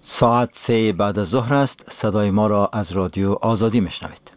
ساعت 3 بعد از ظهر است. صدای ما را از رادیو آزادی میشنوید.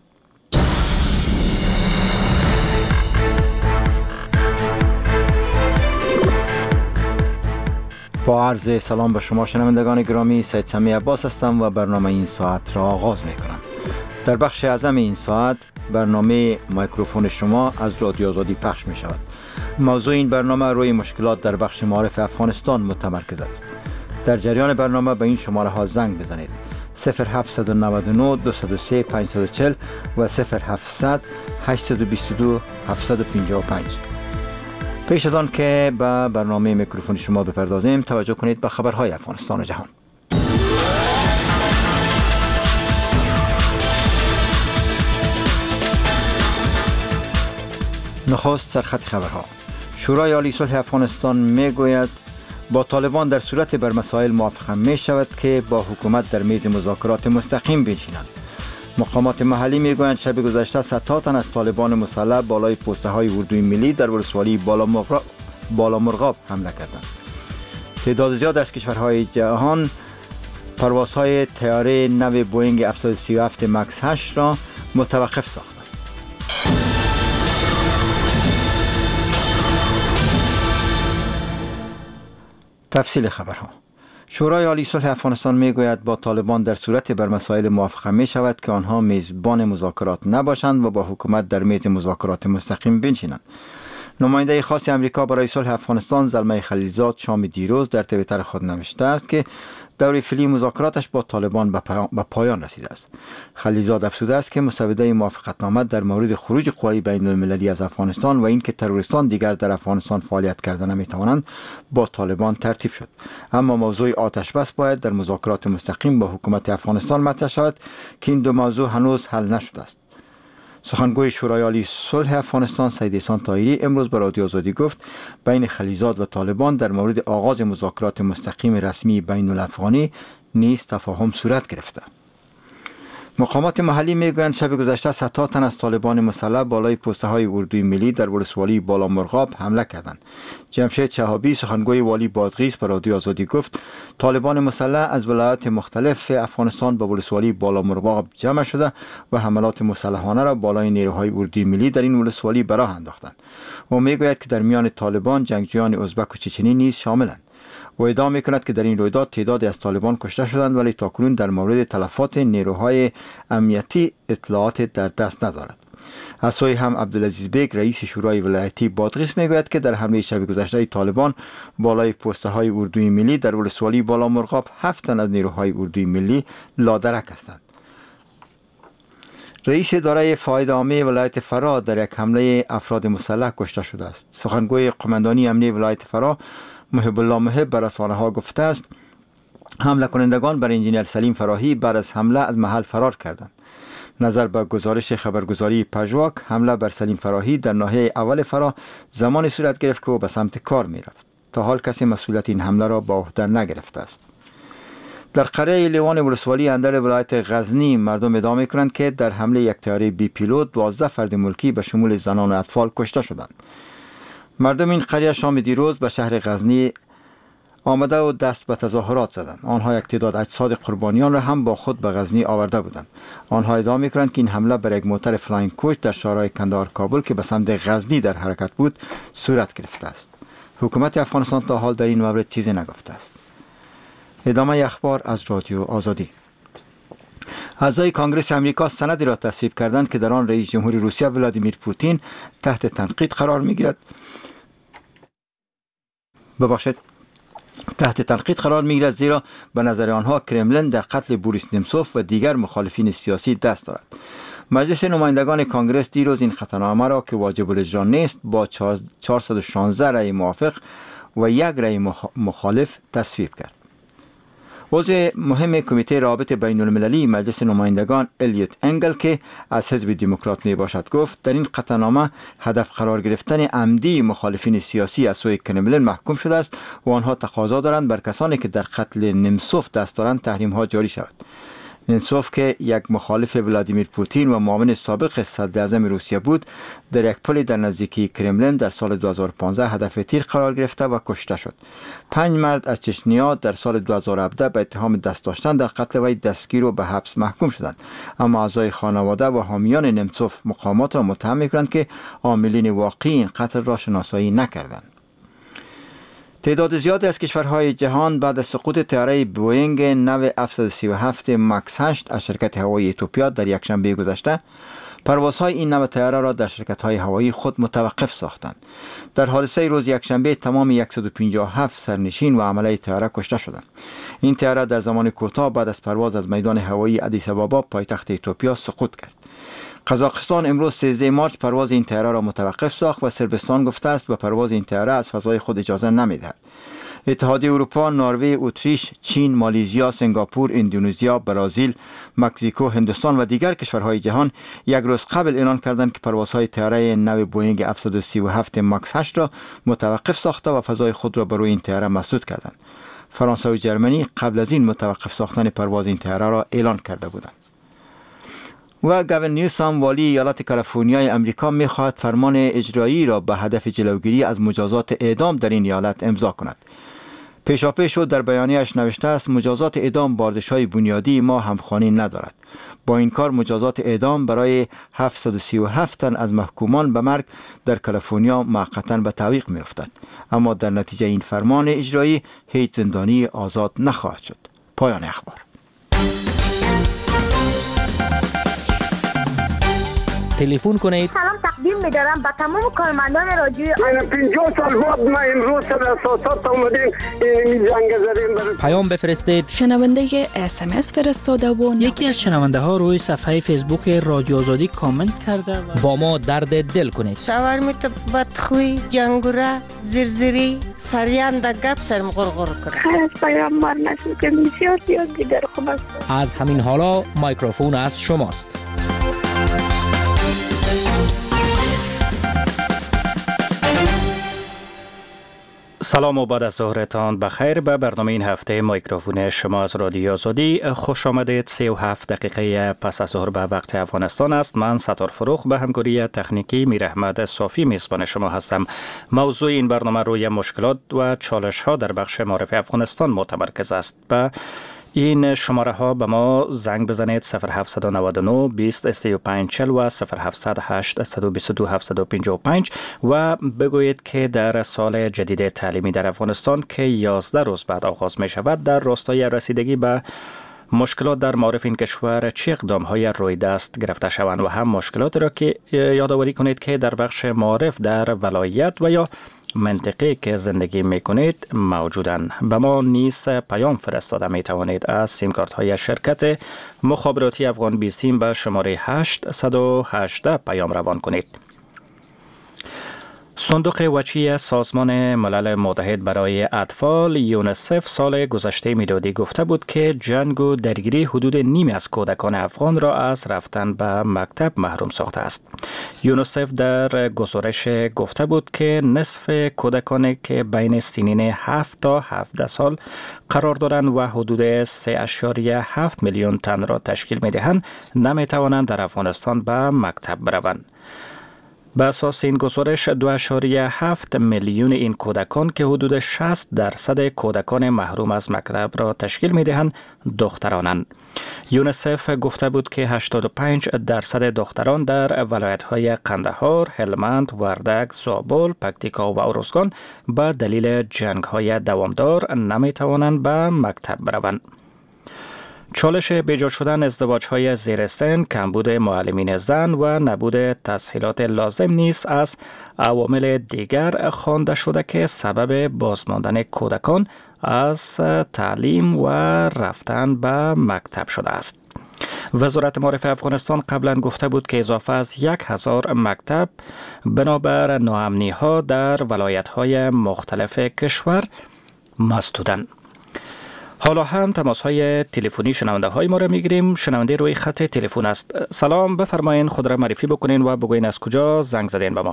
با عرض سلام به شما شنوندگان گرامی، سید سمی عباس هستم و برنامه این ساعت را آغاز می کنم. در بخش اعظم این ساعت برنامه میکروفون شما از رادیو آزادی پخش می شود. موضوع این برنامه روی مشکلات در بخش معارف افغانستان متمرکز است. در جریان برنامه به این شماره ها زنگ بزنید: 0799 203 540 و 0700 822 755. پیش از آن که به برنامه میکروفون شما بپردازیم، توجه کنید به خبرهای افغانستان و جهان. نخست سرخط خبرها. شورای عالی صلح افغانستان میگوید با طالبان در صورت بر مسائل موافقه می شود که با حکومت در میز مذاکرات مستقیم بنشینند. مقامات محلی می گویند شب گذشته صدها تن از طالبان مسلح بالای پوسته های اردوی ملی در ولسوالی بالامرغاب حمله کردند. تعداد زیاد از کشورهای جهان پروازهای طیاره نو بوئینگ 737 مکس 8 را متوقف ساختند. تفصیل خبرها. شورای عالی صلح افغانستان میگوید با طالبان در صورت بر مسائل موافقه می شود که آنها میزبان مذاکرات نباشند و با حکومت در میز مذاکرات مستقیم بنشینند. نماینده خاص امریکا برای صلح افغانستان زلمه خلیلزاد شام دیروز در توییتر خود نوشته است که دور فعلی مذاکراتش با طالبان به پایان رسیده است. خلیلزاد افزوده است که مسوده موافقتنامه در مورد خروج قوای بین المللی از افغانستان و اینکه تروریستان دیگر در افغانستان فعالیت کرده نمیتوانند با طالبان ترتیب شد، اما موضوع آتش بس باید در مذاکرات مستقیم با حکومت افغانستان مطرح شود که این دو موضوع هنوز حل نشده است. سخنگوی شورای عالی صلح افغانستان سید احسان طاهری امروز به رادیو آزادی گفت بین خلیلزاد و طالبان در مورد آغاز مذاکرات مستقیم رسمی بین الافغانی نیز تفاهم صورت گرفته. مقامات محلی میگویند شب گذشته صدها تن از طالبان مسلح بالای پوسته های اردوی ملی در ولسوالی بالامرغاب حمله کردند. جمشید شهابی سخنگوی والی بادغیس به رادیو آزادی گفت طالبان مسلح از ولایات مختلف افغانستان به ولسوالی بالامرغاب جمع شده و حملات مسلحانه را بالای نیروهای اردوی ملی در این ولسوالی به راه انداختند. او میگوید که در میان طالبان جنگجویان ازبک و چچنی نیز شاملند. و ادعا میکند که در این رویداد تعدادی از طالبان کشته شدند، ولی تاکنون در مورد تلفات نیروهای امنیتی اطلاعات در دست ندارد. از سوی هم عبدالعزیز بیگ رئیس شورای ولایتی بادغیس میگوید که در حمله شب گذشته طالبان بالای پوسته های اردوی ملی در ولسوالی بالامرغاب 7 تن از نیروهای اردوی ملی لادرک هستند. رئیس اداره فاید عامه ولایت فرا در یک حمله افراد مسلح کشته شده است. سخنگوی قماندانی امنیه ولایت فرا محب الله محب بر رسانه ها گفته است حمله کنندگان بر انجینیر سلیم فراهی بعد از حمله از محل فرار کردند. نظر به گزارش خبرگزاری پژواک، حمله بر سلیم فراهی در ناحیه اول فرا زمانی صورت گرفت که او به سمت کار می رفت. تا حال کسی مسئولیت این حمله را به عهده نگرفته است. در قریه لیوان ولسوالی اندر ولایت غزنی مردم ادعا می‌کنند که در حمله یک طیاره بی پیلوت 12 فرد ملکی به شمول زنان و اطفال کشته شدند. مردم این قریه شام دیروز به شهر غزنی آمده و دست به تظاهرات زدند. آنها یک تعداد اجساد قربانیان را هم با خود به غزنی آورده بودند. آنها ادعا می‌کنند که این حمله بر یک موتر فلاینگ کوچ در شهرهای کندهار کابل که به سمت غزنی در حرکت بود صورت گرفته است. حکومت افغانستان تا حال در این مورد چیزی نگفته است. ادامه اخبار از رادیو آزادی. اعضای کانگرس امریکا سندی را تصویب کردند که در آن رئیس جمهور روسیه ولادیمیر پوتین تحت تنقید قرار می‌گیرد. تحت تنقید قرار می‌گیرد زیرا به نظر آنها کرملین در قتل بوریس نمسوف و دیگر مخالفین سیاسی دست دارد. مجلس نمایندگان کانگرس دیروز این خطرنامه را که واجب الاجرا نیست با 416 رأی موافق و 1 رأی مخالف تصویب کرد. عضو مهم کمیته رابط بین المللی مجلس نمایندگان الیوت انگل که از حزب دموکرات می باشد گفت در این قطعنامه هدف قرار گرفتن عمدی مخالفین سیاسی از سوی کرملین محکوم شده است و آنها تقاضا دارند بر کسانی که در قتل نمسوف دست دارند تحریم ها جاری شود. نمتسوف که یک مخالف ولادیمیر پوتین و معاون سابق صدر اعظم روسیه بود، در یک پل در نزدیکی کرملین در سال 2015 هدف تیر قرار گرفته و کشته شد. 5 مرد از چچنیا در سال 2017 به اتهام دست داشتن در قتل وی دستگیر و به حبس محکوم شدند، اما اعضای خانواده و حامیان نمتسوف مقامات را متهم می‌کنند که عاملین واقعی این قتل را شناسایی نکردند. تعداد زیادی از کشورهای جهان بعد از سقوط طیاره بوئینگ نو 737 ماکس 8 از شرکت هوایی اتوپیا در یکشنبه گذشته، پروازهای این نو طیاره را در شرکت‌های هوایی خود متوقف ساختند. در حادثه روز یکشنبه تمام 157 سرنشین و عمله طیاره کشته شدند. این طیاره در زمان کوتاه بعد از پرواز از میدان هوایی آدیس آبابا پایتخت اتوپیا سقوط کرد. قزاقستان امروز 13 مارس پرواز این طیاره را متوقف ساخت و صربستان گفته است به پرواز این طیاره از فضای خود اجازه نمی‌دهد. اتحادیه اروپا، نروژ، اتریش، چین، مالزی، سنگاپور، اندونزیا، برزیل، مکزیکو، هندوستان و دیگر کشورهای جهان یک روز قبل اعلان کردند که پروازهای طیاره نو بوئینگ 737 ماکس 8 را متوقف ساخته و فضای خود را بر روی این طیاره مسدود کردند. فرانسه و جرمنی قبل از این متوقف ساختن پرواز این طیاره را اعلان کرده بودند. و گاوین نیوسام والی ایالت کالیفرنیای امریکا می‌خواهد فرمان اجرایی را به هدف جلوگیری از مجازات اعدام در این ایالت امضا کند. پیشاپیش او در بیانیه‌اش نوشته است مجازات اعدام با ارزش‌های بنیادی ما همخوانی ندارد. با این کار مجازات اعدام برای 737 تن از محکومان به مرگ در کالیفرنیا موقتاً به تعویق می‌افتد، اما در نتیجه این فرمان اجرایی هیچ زندانی آزاد نخواهد شد. پایان اخبار. تلفن کنید. سلام تقدیم می‌دارم به تمام کارمندان رادیو. من 50 سال بعد ما امروز در اساسات اومدیم این جنگ زدیم. پیام بفرستید. شنونده SMS فرستاده و یکی از شنونده ها روی صفحه فیسبوک رادیو آزادی کامنت کرده و با ما درد دل کنید. شاورمیت بدخوی، جنگوره، زرزری، سریان در گپ سرم غرغر کرد. خیلی از پیامبر نشون که بسیار زیاد دیگر خوب است. از همین حالا میکروفون از شماست. سلام و بعد از ظهرتان بخیر. به برنامه این هفته میکروفون شما از رادیو آزادی خوش آمدید. 37 دقیقه پس از ظهر به وقت افغانستان است. من ستار فروخ به همکاری تکنیکی میر احمد صافی میزبان شما هستم. موضوع این برنامه روی مشکلات و چالش ها در بخش معرفی افغانستان متمرکز است. به این شماره ها به ما زنگ بزنید 0799 20 35 40 و 0708 122 755 و بگویید که در سال جدید تعلیمی در افغانستان که 11 روز بعد آغاز می شود در راستای رسیدگی به مشکلات در معرف این کشور چه اقدام‌های روی دست گرفته شوند و هم مشکلات را که یادآوری کنید که در بخش معرف در ولایت و یا منطقه که زندگی میکنید موجودند. به ما نیز پیام فرستاده می توانید از سیم کارت های شرکت مخابراتی افغان بی سیم به شماره 818 پیام روان کنید. صندوق وچی سازمان ملل متحد برای اطفال یونیسف سال گذشته میلادی گفته بود که جنگ و درگیری حدود نیمی از کودکان افغان را از رفتن به مکتب محروم ساخته است. یونیسف در گزارش گفته بود که نصف کودکانی که بین سنین 7 تا 17 سال قرار دارند و حدود 3.7 میلیون تن را تشکیل می‌دهند نمی‌توانند در افغانستان به مکتب بروند. به اساس این گزارش 2.7 میلیون این کودکان که حدود 60% کودکان محروم از مکتب را تشکیل می‌دهند دخترانند. یونیسف گفته بود که 85% دختران در ولایت‌های قندهار، هلمند، وردک، زابل، پکتیکا و ارزگان به دلیل جنگ‌های دوامدار نمی‌توانند به مکتب بروند. چالش بیجا شدن ازدواج‌های زیر سن، کمبود معلمین زن و نبود تسهیلات لازم نیز از عوامل دیگر خوانده شده که سبب بازماندن کودکان از تعلیم و رفتن به مکتب شده است. وزارت معرفی افغانستان قبلا گفته بود که اضافه از 1000 مکتب بنابر ناامنی‌ها در ولایت‌های مختلف کشور مسدودند. حالا هم تماس‌های تلفنی شنونده های ما را میگیریم. شنونده روی خط تلفن است. سلام، بفرمایین خود را معرفی بکنین و بگوین از کجا زنگ زدین به ما.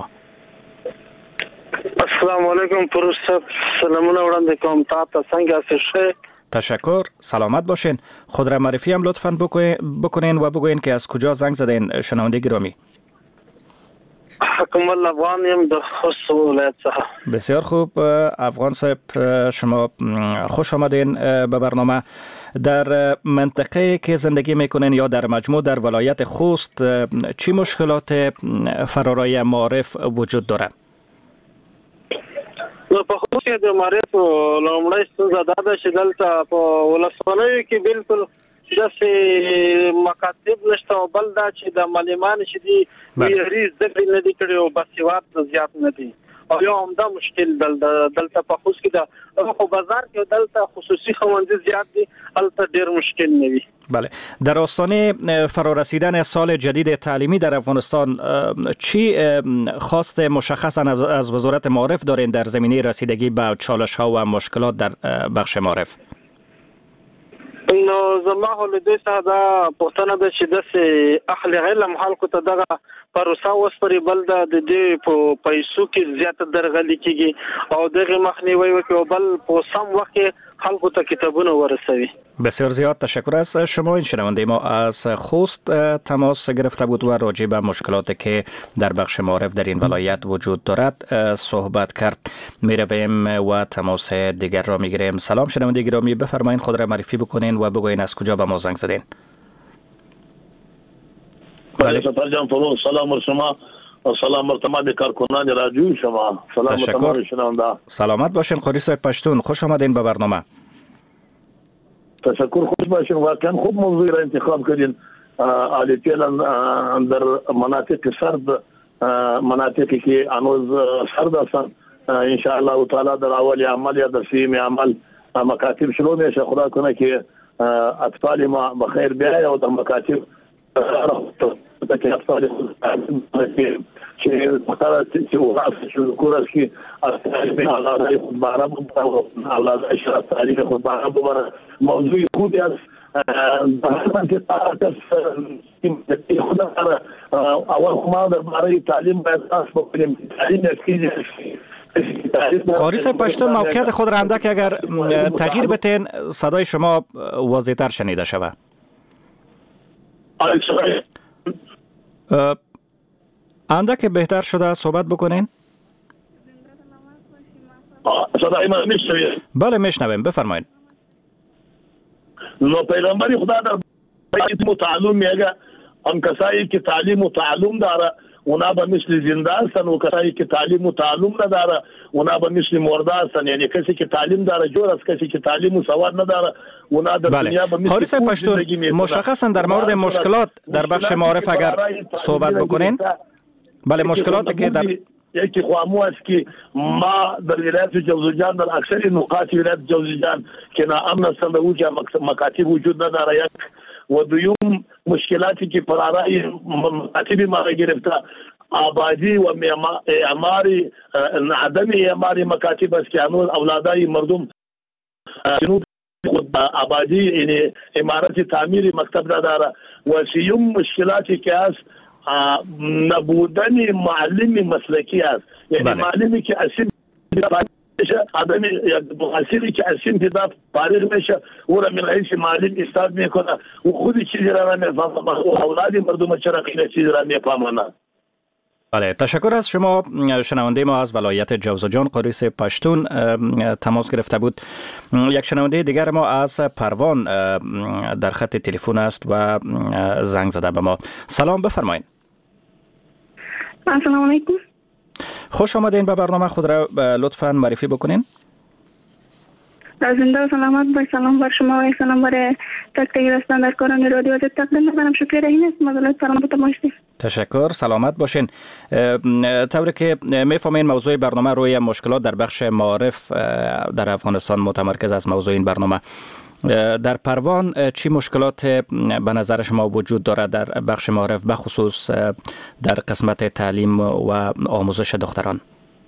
السلام علیکم پروسه سلامونه وړاندې کوم. تاسو څنګه هستئ؟ تشکر، سلامت باشین. خود را معرفی هم لطفاً بکنین و بگوین که از کجا زنگ زدین شنونده گرامی. حکم الله افغانیم در خوست ولایت څخه. بسیار خوب افغان صاحب، شما خوش آمدین به برنامه. در منطقه که زندگی میکنین یا در مجموع در ولایت خوست چی مشکلات فرارای معارف وجود داره؟ په خوست کې د معارف لومړی ستونزه دا ده چې دلته په ولسوالیو کې بالکل داسې مکاتب نشته او بل دا چې د معلمان چې دي معیاري زده کړې نه دي کړې او باسواد زیات نه دي او یو همدا مشکل دلته په خوست کې ده. خو بازار کې دلته خصوصي ښوونځي زیات دي، هلته ډېر مشکل نه وي. بله، در آستانه فرارسیدن سال جدید تعلیمی در افغانستان چی خواست مشخصا از وزارت معارف دارین در زمینه رسیدگی به چالش‌ها و مشکلات در بخش معارف؟ نو زما له دې څخه دا پوښتنه ده چې د اهل علم خلکو ته دغه پروسه وسپاري، بل د دې په پیسو کې زیاته درغلي کیږي او دغه مخنیوي وکړي او بل په سم وخت کې خلکو ته کتابونه ورسوي. بسیار زیاد تشکر از شما. این شنونده ما از خوست تماس گرفته بود و راجع به مشکلاتی که در بخش معارف در این ولایت وجود دارد صحبت کرد. میرویم و تماس دیگر را میگیریم. سلام شنونده گرامی، بفرمایید خود را معرفی بکنین و بگوین از کجا به ما زنگ زدین. بله سلام بر شما و سلام بر تمام کارکنان رادیو شما. سلام بر تمام شنونده. سلامت باشین. قاری صاحب پشتون، خوش آمدین به برنامه. تشکر، خوش باشین. واقعا خوب موضوع را انتخاب کردین. فعلا در مناطق سرد، مناطقی که هنوز سرد هستند، ان شاء الله تعالی در اول عمل یا در سیم عمل مکاتب شروع میشه. خدا کنه که اطفال ما بخیر بیاید و در مکاتب که اطفال که مختار که وقت شکر است که اولادای خود بارم اولادای شرف تاریخ خود بارم ببرن. موضوع خوبی است. هر منطقه است خود اول خما در برای تعلیم باید اساس بکنیم. تعلیم اسکی قاری صاحب پشتون، موقعیت خود را اندک اگر تغییر بتین صدای شما واضح‌تر شنیده شود. اندک بهتر شده صحبت بکنین؟ صدای من میشنوید؟ بله میشنویم، بفرمایید. نو پیغمبر خدا در تعلیم میگه هم کسایی که تعلیم و تعلم داره اونا به مثل زنده هستن و کسایی که تعلیم و تعلم نداره اونا به مثل مرده هستن. یعنی کسی که تعلیم داره جور است، کسی که تعلیم و سواد نداره اونا در دنیا به مثل قاری صاحب پشتون، مشخصا در مورد مشکلات در بخش معارف اگر صحبت بکنین. بله، مشکلاتی که در یکی خامو است که ما در ولایت جوزجان در اکثر نقاط ولایت جوزجان که ناامن هستند و اوجا مکاتب وجود نداره. یک و دوم مشکلاتی که فرارای مکاتب ما گرفته آبادی و معماری عدم اعماری مکاتب است که هنوز اولادای مردم جنوب آبادی یعنی امارت تعمیری مکتب نداره. و سیوم مشکلاتی که است نبودن معلم مسلکی است. یعنی معلمی که اسیم آدمی مؤثری که اسیم دیدن فارغ میشه او را من رئیس معلم استاد میکنه و خودی چیزی را نمیفهمه و اولادی مردم چرا خیلی چیزی را نمیفهمند. بله، تشکر از شما. شنونده ما از ولایت جوزجان قاری صاحب پشتون تماس گرفته بود. یک شنونده دیگر ما از پروان در خط تلفن است و زنگ زده به ما. سلام، بفرمایید. السلام علیکم. خوش آمدین به برنامه. خود را لطفاً معرفی بکنین. زنده و سلامت باش. سلام بر شما و سلام بر تک تک رساندارکاران رادیو از تقدیم می‌کنم. شکر این است. مزالت سلامت باشید. تشکر، سلامت باشین. طوری که میفهمین موضوع برنامه روی مشکلات در بخش معارف در افغانستان متمرکز است. موضوع این برنامه در پروان چی مشکلات به نظر شما وجود دارد در بخش معارف، به خصوص در قسمت تعلیم و آموزش دختران؟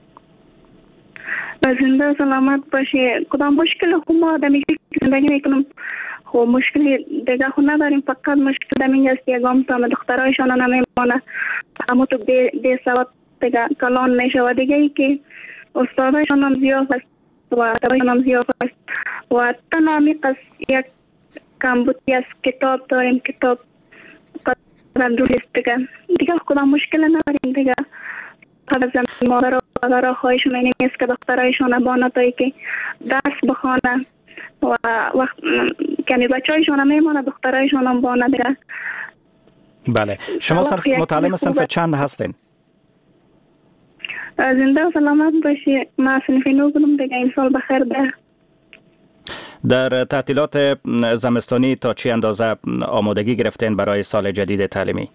زنده سلامت باشه. کدام مشکل خو ما دمی زندگی میکنم خو مشکل دیگه خو نداریم، فقط مشکل دمی است یگام تا دخترایشان نمیمانه اما تو به سواد دیگه کلان میشه و دیگه ای که استادایشان هم زیاد است و توانم زیاد است و تنامی یک کمبودی از کتاب داریم، کتاب درست دیگه کدام مشکل نداریم دیگه. فقط مادر و پدر خواهشون اینه است که دخترایشون بانتایی که درس بخوانه و وقت یعنی بچه‌هایشون میمونه دخترایشون هم بانه دیگه. بله، شما متعلم صنف چند هستین؟ زنده و سلامت باشی. ما صنف 9 بودم دیگه، این سال بخیر ده. در تعطیلات زمستانی تا چی اندازه آمادگی گرفتین برای سال جدید تعلیمی؟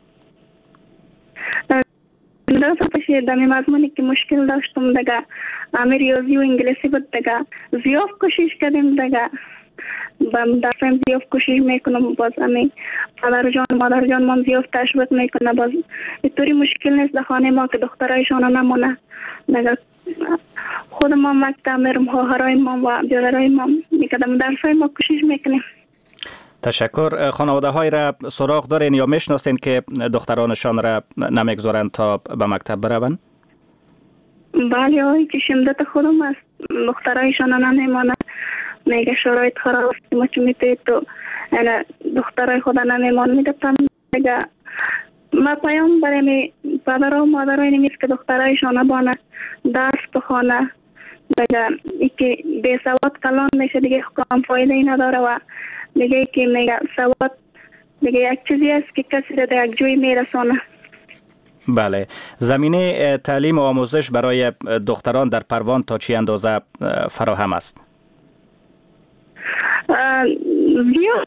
درست باشی دمی مضمونی که مشکل داشتم دیگه، ریاضی و انگلیسی بود دیگه، زیاد کوشش کردیم دیگه. درسم زیاد کوشش میکنم، باز امی پدر جان مادر جان من زیاد تشویق میکنه، باز اینطوری مشکل نیست در خانه ما که دخترایشان نمونه دیگه. خود ما مکتب میرم، خواهرای ما و برادرای ما میکردم، درسای ما کوشش میکنیم. تشکر. خانواده های را سراغ دارین یا میشناسین که دخترانشان را نمیگذارن تا به مکتب بروند؟ بله، آقای که شمدت خودم است، دخترایشان نمیمانه، میگه شرایط خراب است، ما چون میتوید تو دخترای خود نمیمان میگفتم دیگه. ما پیام برای پدر و مادرای نمیست که دخترایشان بانه درس بخوانه دیگه. ای که بی سواد کلان میشه دیگه، کام فایده ای نداره و دیگه که میگه سواد دیگه یک چیزی است که کسی را در یک جوی میرسانه. بله، زمینه تعلیم و آموزش برای دختران در پروان تا چی اندازه فراهم است؟ زیاد.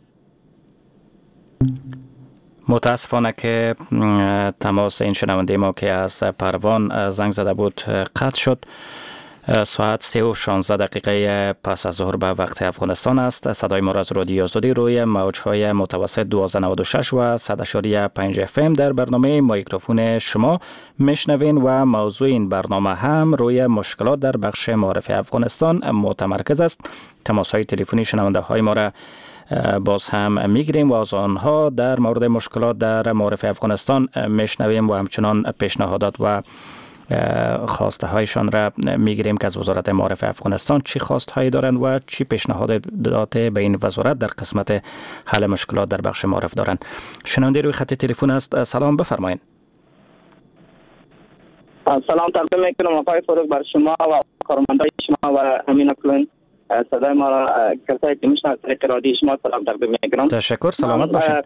متاسفانه که تماس این شنونده ما که از پروان زنگ زده بود قطع شد. ساعت 3:16 پس از ظهر به وقت افغانستان است. صدای ما را از رادیو آزادی روی موج‌های متوسط 1296 و 100.5 FM در برنامه میکروفون شما میشنوین و موضوع این برنامه هم روی مشکلات در بخش معرفی افغانستان متمرکز است. تماس‌های تلفنی شنونده های ما را باز هم میگیریم و از آنها در مورد مشکلات در معرفی افغانستان میشنویم و همچنان پیشنهادات و خواسته هایشان را میگیریم که از وزارت معارف افغانستان چی خواست هایی دارند و چی پیشنهادات به این وزارت در قسمت حل مشکلات در بخش معارف دارند. شنونده روی خط تلفن است. سلام، بفرمایید. سلام تقدیم میکنم آقای فروغ بر شما و کارمندان شما و امین اکلون. صدای ما را کسایی که میشنن از طریق رادیو شما سلام تقدیم میکنم. تشکر، سلامت باشید.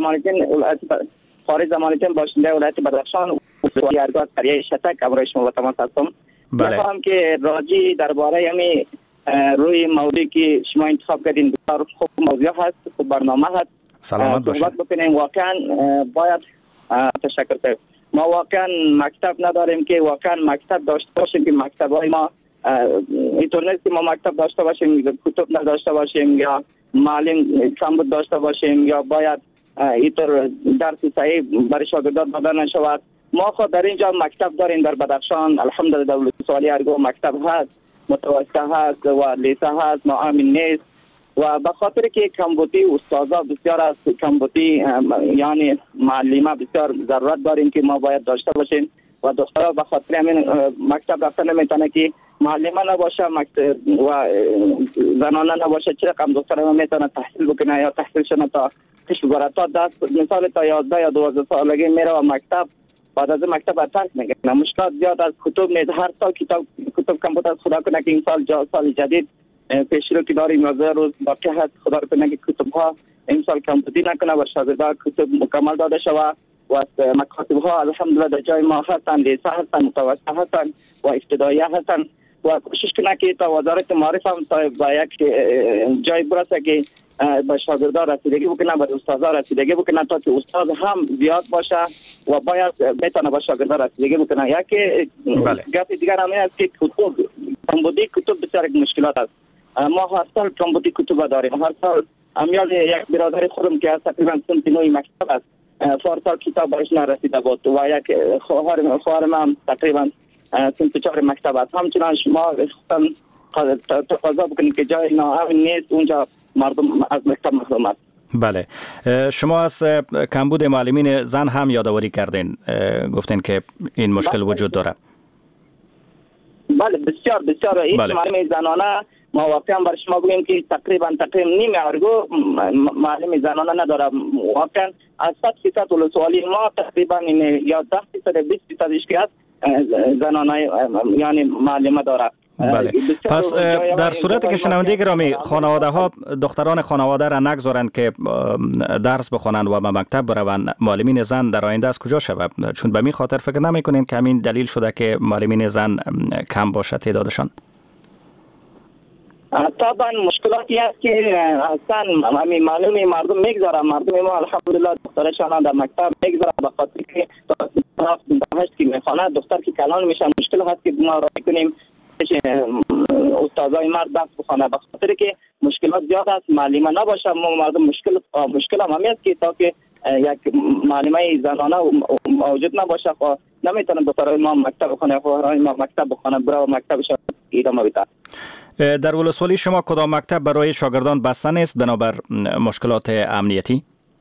فارغ زمانیدین باشنده ولایت بدخشان و یارگاه قریه شتک امروز شما با تماس هستم. میخواهم که راجی درباره همی روی موضوعی که شما انتخاب کردین بسیار خوب موضوع هست، خوب برنامه هست. سلامت باشید. صحبت بکنیم. واقعا باید تشکر کنیم. ما واقعا مکتب نداریم که واقعا مکتب داشته باشیم که مکتب‌های ما اینطور نیست که ما مکتب داشته باشیم کتب نداشته باشیم یا معلم کمبود داشته باشیم یا باید اینطور درس صحیح برای شاگردان داده نشود. ما خود در اینجا مکتب داریم در بدخشان، الحمدلله دولت‌سوالی ارگو مکتب هست، متوسطه هست و لیسه هست، ناامن نیست و به خاطر که کمبودی استادا بسیار است، کمبودی یعنی معلمه بسیار ضرورت داریم که ما باید داشته باشیم و دخترها به خاطر همین مکتب رفتن نمیتونه که معلمه نباشه و زنانه نباشه، چه رقم دخترها میتونه تحصیل بکنه یا تحصیلشون تا پیش ببره. تا دست مثال تا 11 یا 12 سالگی میره و مکتب، بعد از مکتب ترک میکنه. مشکلات زیاد از کتب نیست، هر سال کتب کمبود خدا کنه که این سال جدید پیشرو که داریم 11 روز باقی هست، خدا کنه که کتب ها این سال کمبودی نکنه و شاگردان کتب مکمل داده شود و مکاتب ها الحمدلله در جای ما هستن، لیسه هستن، متوسطه هستن و ابتداییه هستن و کوشش کنه که تا وزارت معارف هم تا با یک جای برسه که به شاگردان رسیدگی بکنه، به استادان رسیدگی بکنه تا که استاد هم زیاد باشه و باید بتونه به شاگردان رسیدگی بکنه. یکی گپ دیگر هم است که کمبودی کتب بسیار مشکلات است. ما هر سال کمبودی کتب داریم، هر سال امیال یک برادر خودم که تقریبا سنت 9 مکتب است، سال کتاب برش نرسیده بود و یک خواهرم هم تقریبا سنت 4 مکتب است. همچنان شما تقاضا بکنید که جای ناامن نیست، اونجا مردم از مکتب محروم است. بله، شما از کمبود معلمین زن هم یادآوری کردین، گفتین که این مشکل وجود داره. بله بسیار بسیار این معلم زنانه ما واقعا بر شما بگیم که تقریبا نیم ارگو معلم زنانه نداره. واقعا از 100% ولسوالی ما تقریبا یا 10% 20% که هست زنانه یعنی معلمه داره. بله. پس در صورتی که شنونده گرامی خانواده ها دختران خانواده را نگذارند که درس بخوانند و به مکتب بروند، معلمین زن در آینده از کجا شود؟ چون به می خاطر فکر نمی کنید که همین دلیل شده که معلمین زن کم باشه تعدادشان؟ طبعا مشکلاتی هست که اصلا همین معلومی مردم میگذارن، مردم ما الحمدلله دخترشان در مکتب میگذارن به خاطر که داشت که میخوانه دختر که کلان میشن مشکل هست که ما را کنیم استادای مرد درس بخوانه به خاطر که مشکلات زیاد است. معلمه نباشه ما مردم مشکل هم هست که تا که یک معلمه زنانه موجود نباشه خب نمیتونن دخترای ما مکتب بخوانه، خواهرای ما مکتب بخوانه برای مکتبشان ادامه بده. در ولسوالی شما کدام مکتب برای شاگردان بسته نیست بنابر مشکلات امنیتی؟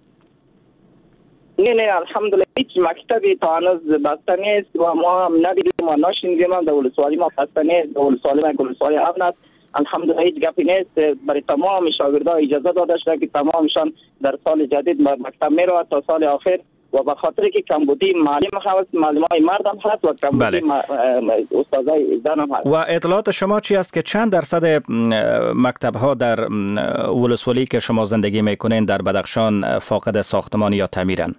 نه الحمدلله هیچ مکتبی تا هنوز بسته نیست و ما هم ندیدیم و نشنیدیم. در ولسوالی ما بسته نیست، در ولسوالی امن است الحمدلله، هیچ گپی نیست. برای تمام شاگردان اجازه داده شده که تمامشان در سال جدید مکتب میرود تا سال آخر و به خاطر که کمبودی معلم هست، معلمای مرد هم هست و کمبودی استادای زن هم هست. و اطلاعات شما چی است که چند درصد مکتب ها در ولسوالی که شما زندگی میکنین در بدخشان فاقد ساختمان یا تعمیرن؟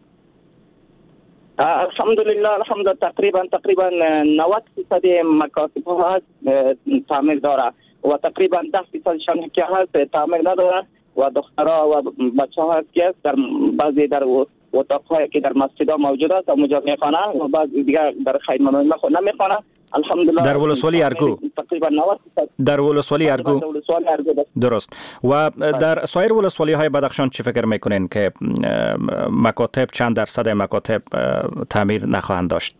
الحمدلله تقریبا 90% مکاتب ها هست تعمیر داره و تقریبا 10% شان که هست تعمیر نداره و دخترها و بچه ها هست که در بعضی در اتاق‌هایی که در مسجدها موجود است اونجا میخوانه و بعضی دیگر در خیمه‌های نمیخوانه. الحمدلله در ولسوالی ارگو تقریبا 90% در ولسوالی ارگو درست. و در سایر ولسوالی های بدخشان چی فکر میکنین که مکاتب چند درصد مکاتب تعمیر نخواهند داشت؟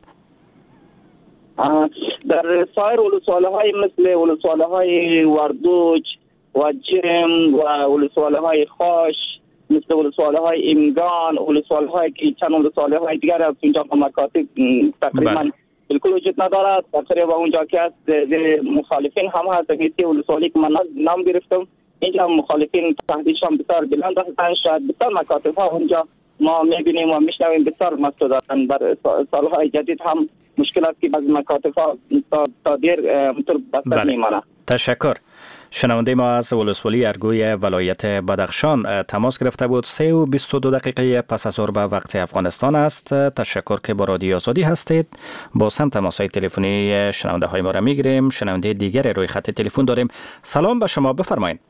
در سایر ولسوالی های مثل ولسوالی های وردوج و جرم و ولسوالی های خوش مثل ولسوالی های امگان، ولسوالی های که چند ولسوالی های دیگر از اینجا مکاتب تقریبا بالکل وجود ندارد. تقریبا اونجا که از مخالفین هم هست که ولسوالی که من نام گرفتم اینجا مخالفین تهدیدشان بسیار بلند هستند. شاید بسیار مکاتب ها اونجا ما میبینیم و میشنویم بسیار مسدود دارند. بر سالهای جدید هم مشکلات که بعضی مکاتب ها تا دیر بسته میمانند. تشکر. شنونده ما از ولسوالی ارگوی ولایت بدخشان تماس گرفته بود. 3:22 پس از ظهر به وقت افغانستان است. تشکر که با رادیو آزادی هستید. باز هم تماس‌های تلفنی شنونده های ما را میگیریم. شنونده دیگر روی خط تلفن داریم. سلام به شما، بفرمایید.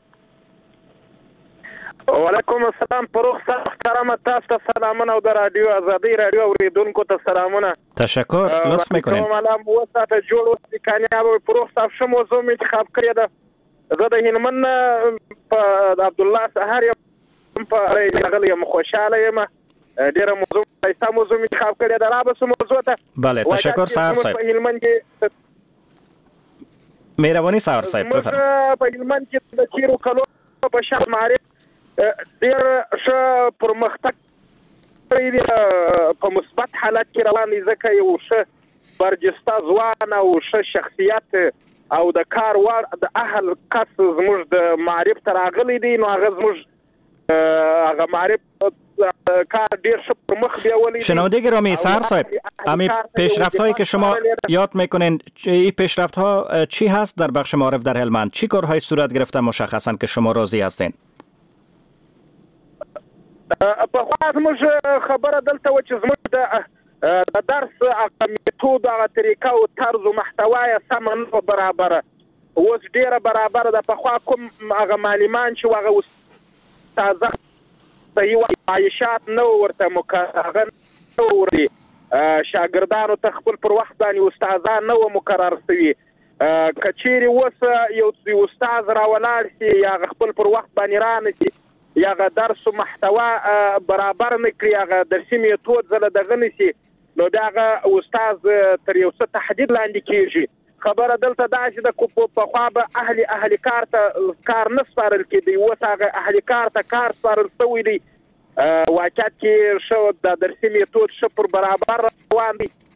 و علیکم السلام. پروخ محترم تاسو ته سلامونه او د رادیو آزادی رادیو اوریدونکو ته سلامونه. تشکر، لطف میکنین. سلام وساته جوړ اوسې کامیاب پروخ صاحب شمو موضوع انتخاب کړی ده. زه د هلمند په عبدالله سهار یم په غلی یم خوشحاله یم ډیره موضوع ښایسته موضوع انتخاب کړی ده. رابسو موضوع ته. بله تشکر سهار صاحب. په هلمند کې مهرباني سهار صاحب بفرمایئ. په هلمند کې د تیرو کلونو په شان معرف ډیر ښه پرمختګ کړی دی په مثبت حالت کې روان دی ځکه یو ښه برجسته ځوان او ښه شخصیت او د کار وړ د اهل کس زموږ د معرف ته راغلی دی. نو هغه زموږ هغه معرف کار ډیر ښه پرمخ بیولی. شنونده گرامی سهار صاحب، امی پیشرفت هایی که شما یاد میکنین این پیشرفت ها چی هست در بخش معارف در هلمند؟ چی کارهای صورت گرفته مشخصا که شما راضی هستین؟ په خوا زموږ خبره دلته و چې زموږ د درس هغه میتود هغه طریقه او طرز او محتوا یې سمه نه برابره اوس ډیره برابره ده. په خوا کوم هغه معلمان چې هغه استاده صحیح معایشات نه ورته هغه نه وري شاګردانو ته خپل پر وخت باندې استادان نه و مقرر شوي. که چیرې اوس یو استاد راولاړ شي یا خپل پر وخت باندې رانشي یا درس او محتوا برابر نه کړي هغه درسي میتود زله دغه نشي نو بیا هغه استاد تر یو څه تحدید لاندې کېږي. خبره دلته دا چې د په خوا به اهل کار ته کار نه سپارل کېدی، اوس هغه اهل کار ته کار سپارل شوی دی. واقعیت کې ښه د درسي میتود ښه پر برابر روان دی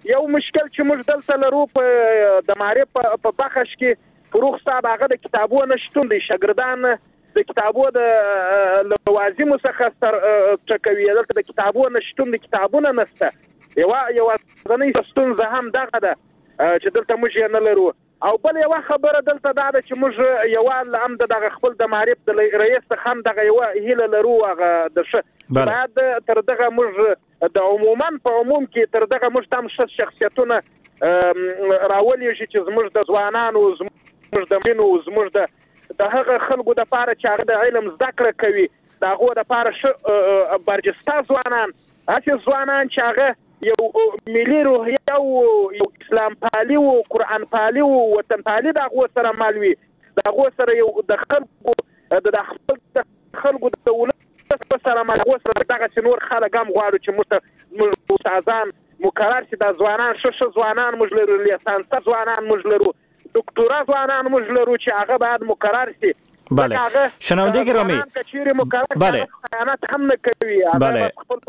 یو مشکل چې موږ دلته لرو په د معرف په بخش کې فروغ صاحب هغه د کتابونو نشټون دي شاګردان د کتابونو د لوازمو څخه تر ټکوي دلته د کتابونو نشټون د کتابونو نشته یو ځنې ستونزه هم دغه ده چې دلته موږ یې نه لرو او بل یو خبره دلته دا ده چې موږ یو هم د خپل د معرف د رئیس څخه هم دغه یو هیله لرو هغه د بعد تر دغه موږ د عموما په عموم کې تر دغه موږ تام شخصیتونه راولې چې زموږ د ځوانانو زموږ د مینو زموږ د هغه خلکو د پاره چې هغه د علم زده کړه کوي دغه د پاره برجسته ځوانان هڅه ځوانان چې هغه یو ملي روحیه او یو اسلام پالي او قران پالي او وطن پالي دغه سره مالوي دغه سره یو د خلکو د خلکو د ولادت په سره مالوي سره دغه نور خلک هم غواړي چې موږ استادان مقرر شي د ځوانان شش ځوانان موږ لرو لیسانس ځوانان موږ لرو دکتورا ځوانان موږ لرو چې هغه باید مقرر شي بله شنونده گرامی بله بله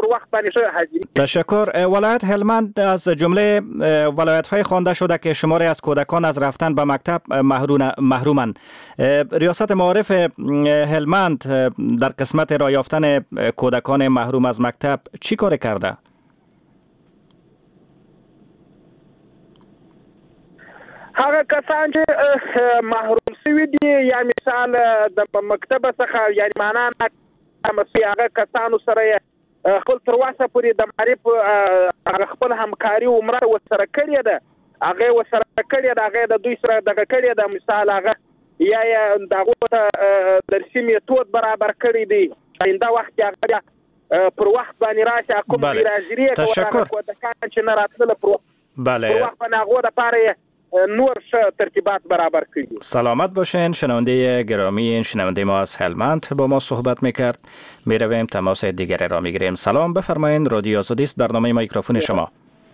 تشکر ولایت هلمند از جمله ولایت های خوانده شده که شماری از کودکان از رفتن به مکتب محرومند ریاست معارف هلمند در قسمت راه یافتن کودکان محروم از مکتب چی کار کرده؟ هغه کسان چې محروم شوي دي یا مثال د مکتب څخه یعنی معنا هغه کسانو سره خپل تر واسه پورې د معرف خپل همکاري او مرسته وسره کړې ده هغه وسره کړې ده هغه د دوی سره دغه کړې ده مثال هغه یا دغه درسي میتود برابر کړی دی آینده وخت هغه پر وخت باندې راشي کوم راځي تشکر چې نه راتله پر وخت باندې هغه د پاره نور ترتیبات برابر کردیم. سلامت باشین. شنونده گرامی، این شنونده ما از هلمند با ما صحبت میکرد. میرویم تماس دیگر را میگیریم. سلام، بفرمایید. رادیو آزادی است، برنامه میکروفون شما.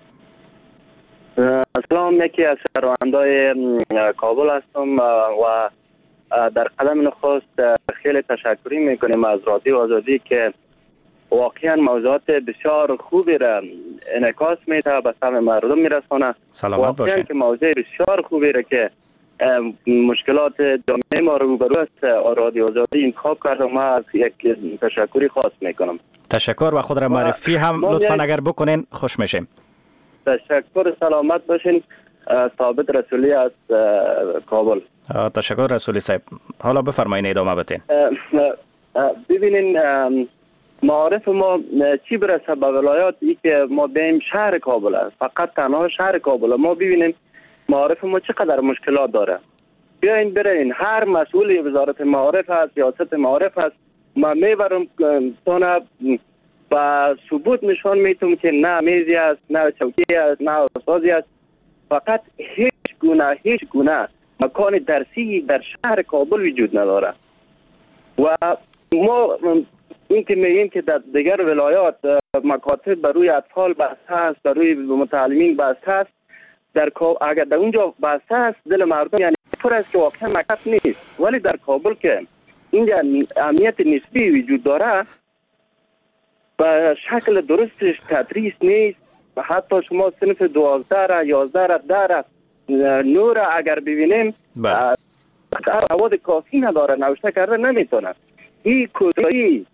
سلام، یکی از شهروندای کابل هستم و در قدم نخست خیلی تشکری میکنیم از رادیو آزادی که واقعا موضوعات بسیار خوبی را انعکاس میده به سمع مردم میرسانه. سلامت باشین. که موضوع بسیار خوبی را که مشکلات جامعه ما رو روبرو است رادیو آزادی انتخاب کرده. ما از یک تشکری خاص میکنم. تشکر و خود را معرفی هم لطفا اگر بکنین خوش میشیم. تشکر. سلامت باشین. ثابت رسولی از کابل. تشکر رسولی صاحب. حالا بفرمایید ادامه بدین. ببینین معارف ما چی برسه به ولایات ای که ما بیم شهر کابل است، فقط تنها شهر کابل. ما ببینیم معارف ما چقدر مشکلات داره. بیاین برین هر مسئول وزارت معارف هست، سیاست معارف هست، ما میبرم تونه با ثبوت نشان میتونم که نه میزی است، نه چوکی است، نه استادی است. فقط هیچ گونه مکان درسی در شهر کابل وجود نداره و ما این که میگیم که در دیگر ولایات مکاتب بروی اطفال بسته است، بروی متعلمین بسته است. اگر در اونجا بسته است دل مردم یعنی پر است که واقعا مکتب نیست، ولی در کابل که اینجا امنیت نسبی وجود داره به شکل درستش تدریس نیست. حتی شما صنف 12 را 11 را 10 را 9 را اگر ببینیم مواد کافی نداره، نوشته کرده نمیتونه. این کجایی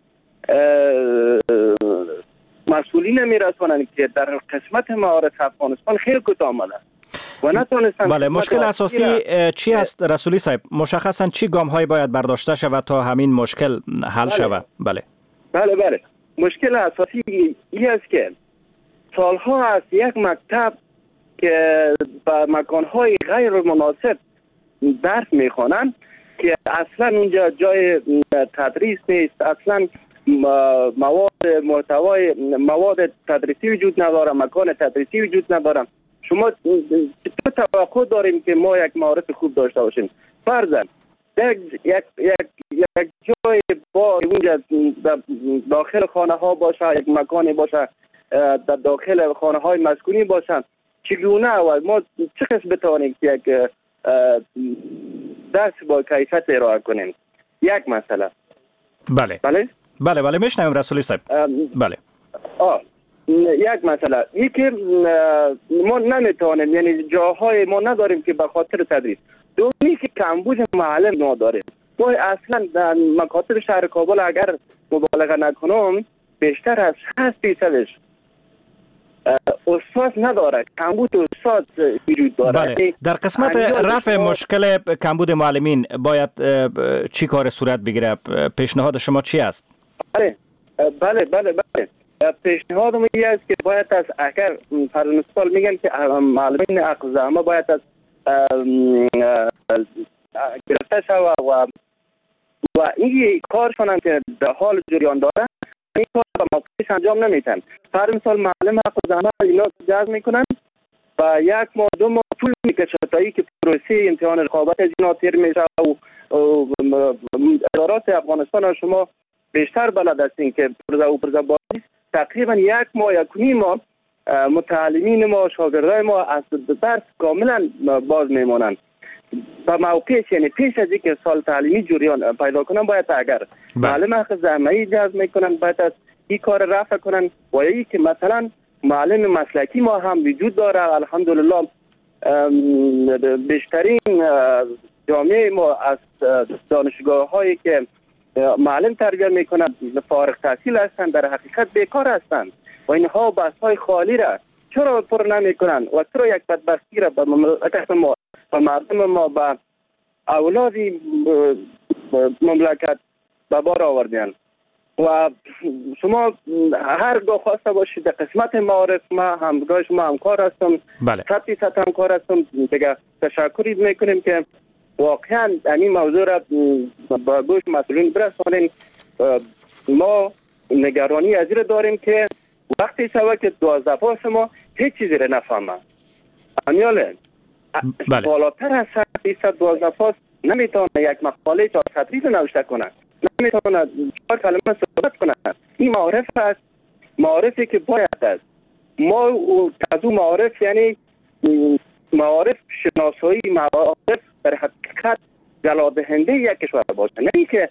مسئولین میرسونن که در قسمت معارف افغانستان خیلی کوتاه آمده و نتونستن. بله، مشکل اساسی چی است رسولی صاحب؟ مشخصا چی گام های باید برداشته شود تا همین مشکل حل شود؟ بله مشکل اساسی این است که سالها است یک مکتب که با مکانهای غیر مناسب درس میخوانند که اصلا اونجا جای تدریس نیست، اصلا مواد تدریسی وجود نداره، مکان تدریسی وجود نداره. شما چطور توقع داریم که ما یک معارف خوب داشته باشیم؟ فرضاً یک جای با اونجا داخل خانه ها باشه، یک مکانی باشه در داخل خانه های مسکونی باشه، چگونه و ما چه قسم بتوانیم که یک درس با کیفیت ارائه کنیم؟ یک مسئله. بله میشنویم رسولی صاحب. بله. یک مسئله این که ما نمیتونیم، یعنی جاهای ما نداریم که به خاطر تدریس. دومی که کمبود معلم نداریم. ما اصلا در مکاتب شهر کابل اگر مبالغه نکنم بیشتر از 60% استاد نداره، کمبود استاد وجود داره. بله. در قسمت رفع مشکل کمبود معلمین باید چی کار صورت بگیره؟ پیشنهاد شما چی است؟ بله پیشنهاد ما این است که باید از اگر پرنسپال میگن که معلمین اقزامه باید از گرفته شود و این کارشون هم که در حال جریان داره این کار به موقعش انجام نمیتن. هر مثال معلم اقزامه اینا جذب میکنن و یک ماه 2 ماه طول میکشه تا اینکه پروسه امتحان رقابت از اینا تیر میشه و ادارات افغانستان شما بیشتر بلد هستین که پرزه بازی تقریبا 1 ماه 1.5 ماه متعلمین ما شاگردای ما از درس کاملا باز میمونن و موقعش، یعنی پیش از اینکه سال تعلیمی جریان پیدا کنن باید اگر معلم اقزامه‌ای جذب میکنن باید از این کار رفع کنن و یکی که مثلا معلم مسلکی ما هم وجود داره. الحمدلله بیشترین جامعه ما از دانشگاه هایی که معلم تربیت میکنند فارغ التحصیل هستند، در حقیقت بیکار هستند و اینها بحث های خالی را چرا پر نمیکنند و چرا یک بدبختی را به مملکت ما و مردم ما به اولادی مملکت به بار آوردند. و شما هرگاه خواسته باشید در قسمت معارف ما همگاه شما همکار هستم. بله. 100% همکار هستم. دیگه تشکری میکنیم که واقعا این موضوع را با گوش مسئولین برسانیم. ما نگرانی از این داریم که وقتی سوا که 12 پاس ما هیچ چیزی را نفهمه. امیاله بالاتر از 100% 12 پاس نمیتونه یک مقاله 4 سطری رو نوشته کنه، نمیتونه 4 کلمه صحبت کنه. این معارف است، معارفی که باید است. ما از اون معارف یعنی معارف شناسایی، معارف در حقیقت جلادهنده یک کشور باشه، نه اینکه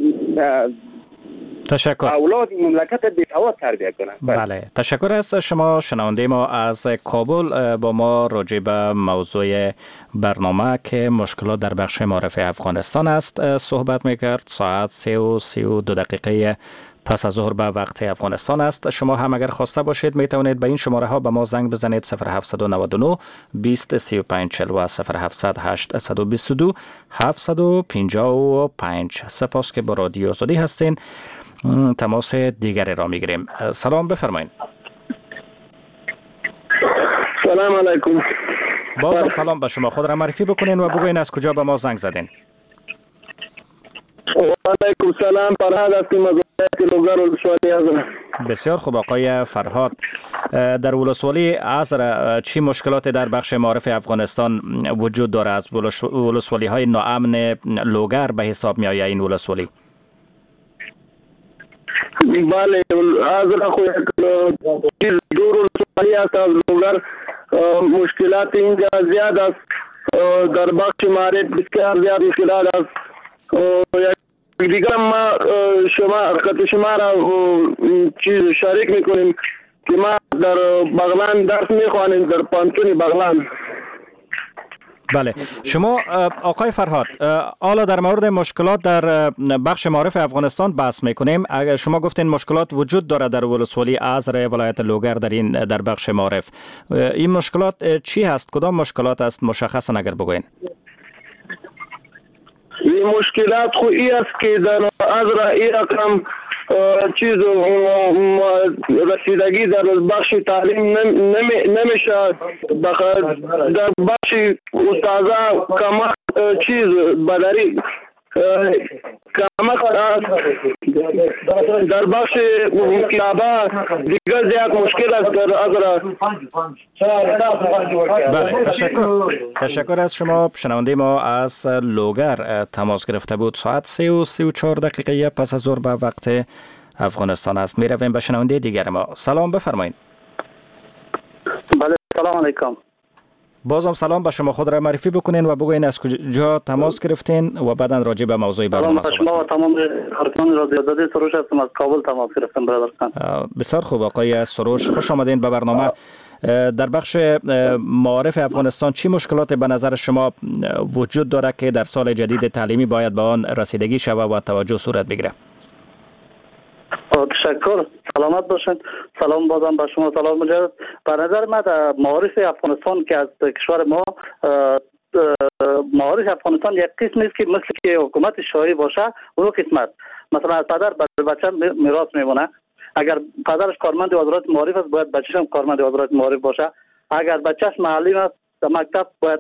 تشکر. اولاد مملکت بی‌سواد تربیت کنند. بله، تشکر از شما. شنونده ما از کابل با ما راجع به موضوع برنامه که مشکلات در بخش معارف افغانستان است صحبت میکرد. ساعت 3:32 پس از ظهر به وقت افغانستان است. شما هم اگر خواسته باشید میتوانید به این شماره ها به ما زنگ بزنید 0799 20 35 40 و 0700 822 755. سپاس که با رادیو آزادی هستین. تماس دیگری را میگیریم. سلام، بفرمایید. سلام علیکم. بازم سلام به شما. خود را معرفی بکنین و بگوین از کجا به ما زنگ زدین. و علیکم سلام. فرهاد هستیم از لوگر ولسوالی ازره. بسیار خوب آقای فرهاد، در ولسوالی ازره چی مشکلات در بخش معارف افغانستان وجود داره؟ از ولسوالی های ناامن لوگر به حساب می آید این ولسوالی؟ بله، ازره خو یک دور ولسوالی است. از لوگر مشکلات اینجا زیاد است. در بخش معارف بسیار زیاد مشکلات است. دیگر ما شما را چیز شریک میکنیم که ما در بغلان درس میخوانیم، در پانتون بغلان. بله، شما آقای فرهاد حالا در مورد مشکلات در بخش معارف افغانستان بحث میکنیم. اگر شما گفتین مشکلات وجود داره در ولسوالی ازره ولایت لوگر در بخش معارف، این مشکلات چی هست؟ کدام مشکلات است مشخصا اگر بگوین؟ این مشکلات خو ای است که در ازره ای رقم چیز رسیدگی در بخش تعلیم نمیشه. در بخش استاذا کمک چیز بدری کمک در بخش کتابه دیگر زیاد مشکل است در ازره. بله، تشکر از شما. شنونده ما از لوگر تماس گرفته بود. ساعت 3:34 پس از ظهر به وقت افغانستان است. می رویم به شنونده دیگر ما. سلام، بفرمایید. بله، سلام علیکم. بازم سلام به شما، خود را معرفی بکنین و بگوین از کجا تماس گرفتین و بعدا راجع به موضوع برنامه صحبت کنین. سلام به شما و تمام کارکنان رادیو آزادی. سروش هستم از کابل تماس گرفتم برادر خان. بسیار خوب آقای سروش، خوش آمدین به برنامه. در بخش معارف افغانستان چی مشکلات به نظر شما وجود داره که در سال جدید تعلیمی باید به آن رسیدگی شود و توجه صورت بگیره؟ تشکر، سلامت باشین. سلام بازم به شما، سلام مجدد. به نظر من در معارف افغانستان که از کشور ما معارف افغانستان یک قسم نیست که مثل که حکومت شاهی باشه. اون قسمت مثلا از پدر به بچه میراث میمونه. اگر پدرش کارمند وزارت معارف است باید بچه‌ش هم کارمند وزارت معارف باشه. اگر بچه‌ش معلم است در مکتب باید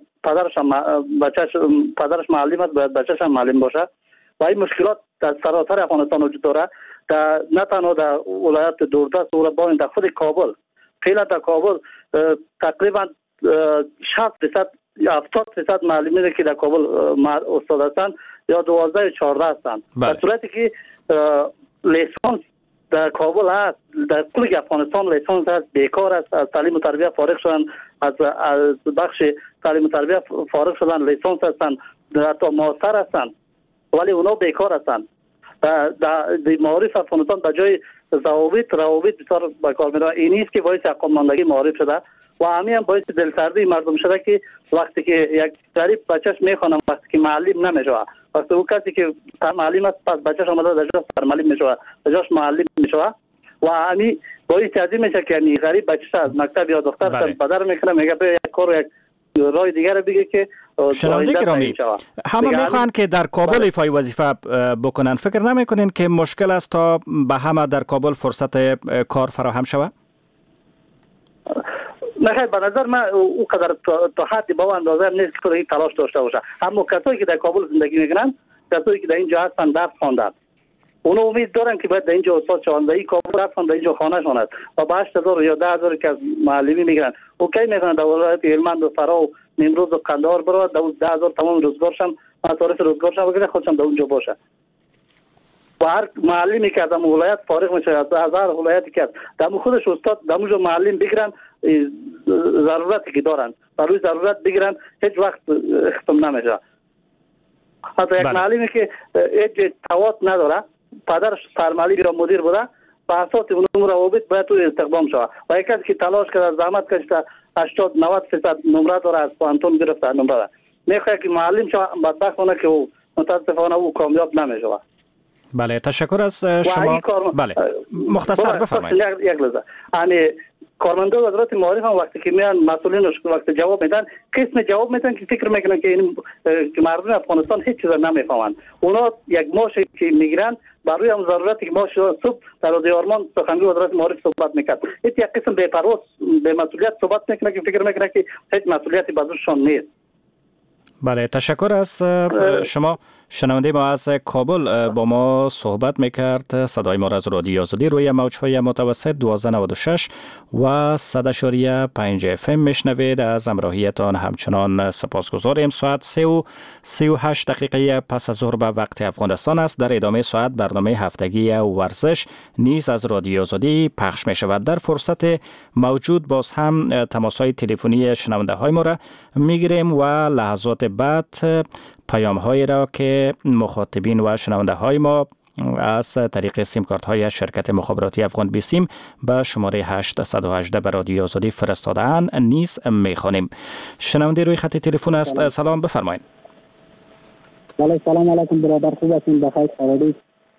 پدرش معلم است باید بچه‌ش هم معلم باشه. و این مشکلات در سراسر افغانستان وجود داره. نه تنها در ولایت دوردست و بلخ، در خود کابل فعلا در کابل تقریبا 60% یا 70% معلمین که در کابل استاد هستند یا 12 یا 14 هستند. در صورتی که لیسانس در کابل هست، در کل افغانستان لیسانس هست، بیکار است، از تعلیم و تربیت فارغ شدن، از بخش تعلیم و تربیت فارغ شدن، لیسانس هستند، حتی ماستر هستند ولی اونا بیکار هستند. در معارف افغانستان به جای روابط بسیار به کار میره. این نیست که باعث عقب ماندگی معارف شده و همین هم باعث دلسردی مردم شده که وقتی که یک غریب بچهش میخوانه وقتی که معلم نمیشه، وقتی اون کسی که معلم است پس بچهش آمده در جاش سرمعلم میشه، در جاش معلم میشه و همین باعث ازی میشه که این غریب بچهش از مکتب یا دختر پدر میکنه میگه به یک کار یک راه دیگر بگه که شنونده گرامی، همه میخوان که در کابل ایفای وظیفه بکنن. فکر نمیکنین که مشکل است تا به همه در کابل فرصت کار فراهم شود؟ نه، به نظر من او قدر تا حدی با اندازه نیست که این تلاش داشته باشه. اما کسایی که در کابل زندگی میکنن، کسایی که در اینجا هستن درس خواندن، اونا امید دارن که باید در اینجا استاد شوند، در این کابل رفتن در اینجا خانه شوند و با 8000 یا 10000 که از معلمی میگیرن اوکی میکنن در ولایت هلمند و فرا و نیمروز و قندهار برود، در 10000 تمام روزگارشم مصارف روزگارشم بگیره، خودشم در اونجا باشه. و هر معلمی که از ولایت فارغ میشه، از هر ولایتی که در خودش استاد در اونجا معلم بگیرن، ضرورتی که دارن و روی ضرورت بگیرن، هیچ وقت ختم نمیشه. حتی یک معلمی که هیچ توات نداره، پدرش سرمعلم یا مدیر بوده، به اساس اون روابط باید تو استخدام شود و یک کسی که تلاش کرده، زحمت کشیده، 80-90% نمره داره، از پانتون گرفته نمره داره، میخواد که معلم شود، بدبختانه که او متاسفانه او کامیاب نمیشه. بله، تشکر از شما. بله، مختصر بفرمایید. یک لحظه. یعنی کارمنده وزارت معارف هم وقتی که میان مسئولینش وقتی جواب میدن، قسم جواب میدن که فکر میکنن که این که مردم افغانستان هیچ چیز نمیفهمن. اونا یک ماشی که میگیرن برای هم ضرورتی که ماش صبح در رادیو آرمان سخنگوی وزارت معارف صحبت میکرد، یک قسم بے پرواز به مسئولیت صحبت میکنه که فکر میکنه که هیچ مسئولیتی بازشون نیست. بله، تشکر از شما. شنونده ما از کابل با ما صحبت میکرد. صدای ما را از رادیو آزادی روی موج‌های متوسط 1296 و 100.5 FM میشنوید. از همراهیتان همچنان سپاسگزاریم. ساعت 3:38 دقیقه پس از ظهر به وقت افغانستان است. در ادامه ساعت برنامه هفتگی ورزش نیز از رادیو آزادی پخش می شود. در فرصت موجود باز هم تماس‌های تلفنی شنونده های ما را میگیریم و لحظات بعد پیام هایی را که مخاطبین و شنونده های ما از طریق سیم کارت های شرکت مخابراتی افغان بیسیم به شماره 818 به رادیو آزادی فرستاده‌اند نیز میخوانیم. شنونده روی خط تلفن است. سلام، بفرمایید. بله، سلام علیکم برادر، خوب هستین؟ بخیر سلامتی؟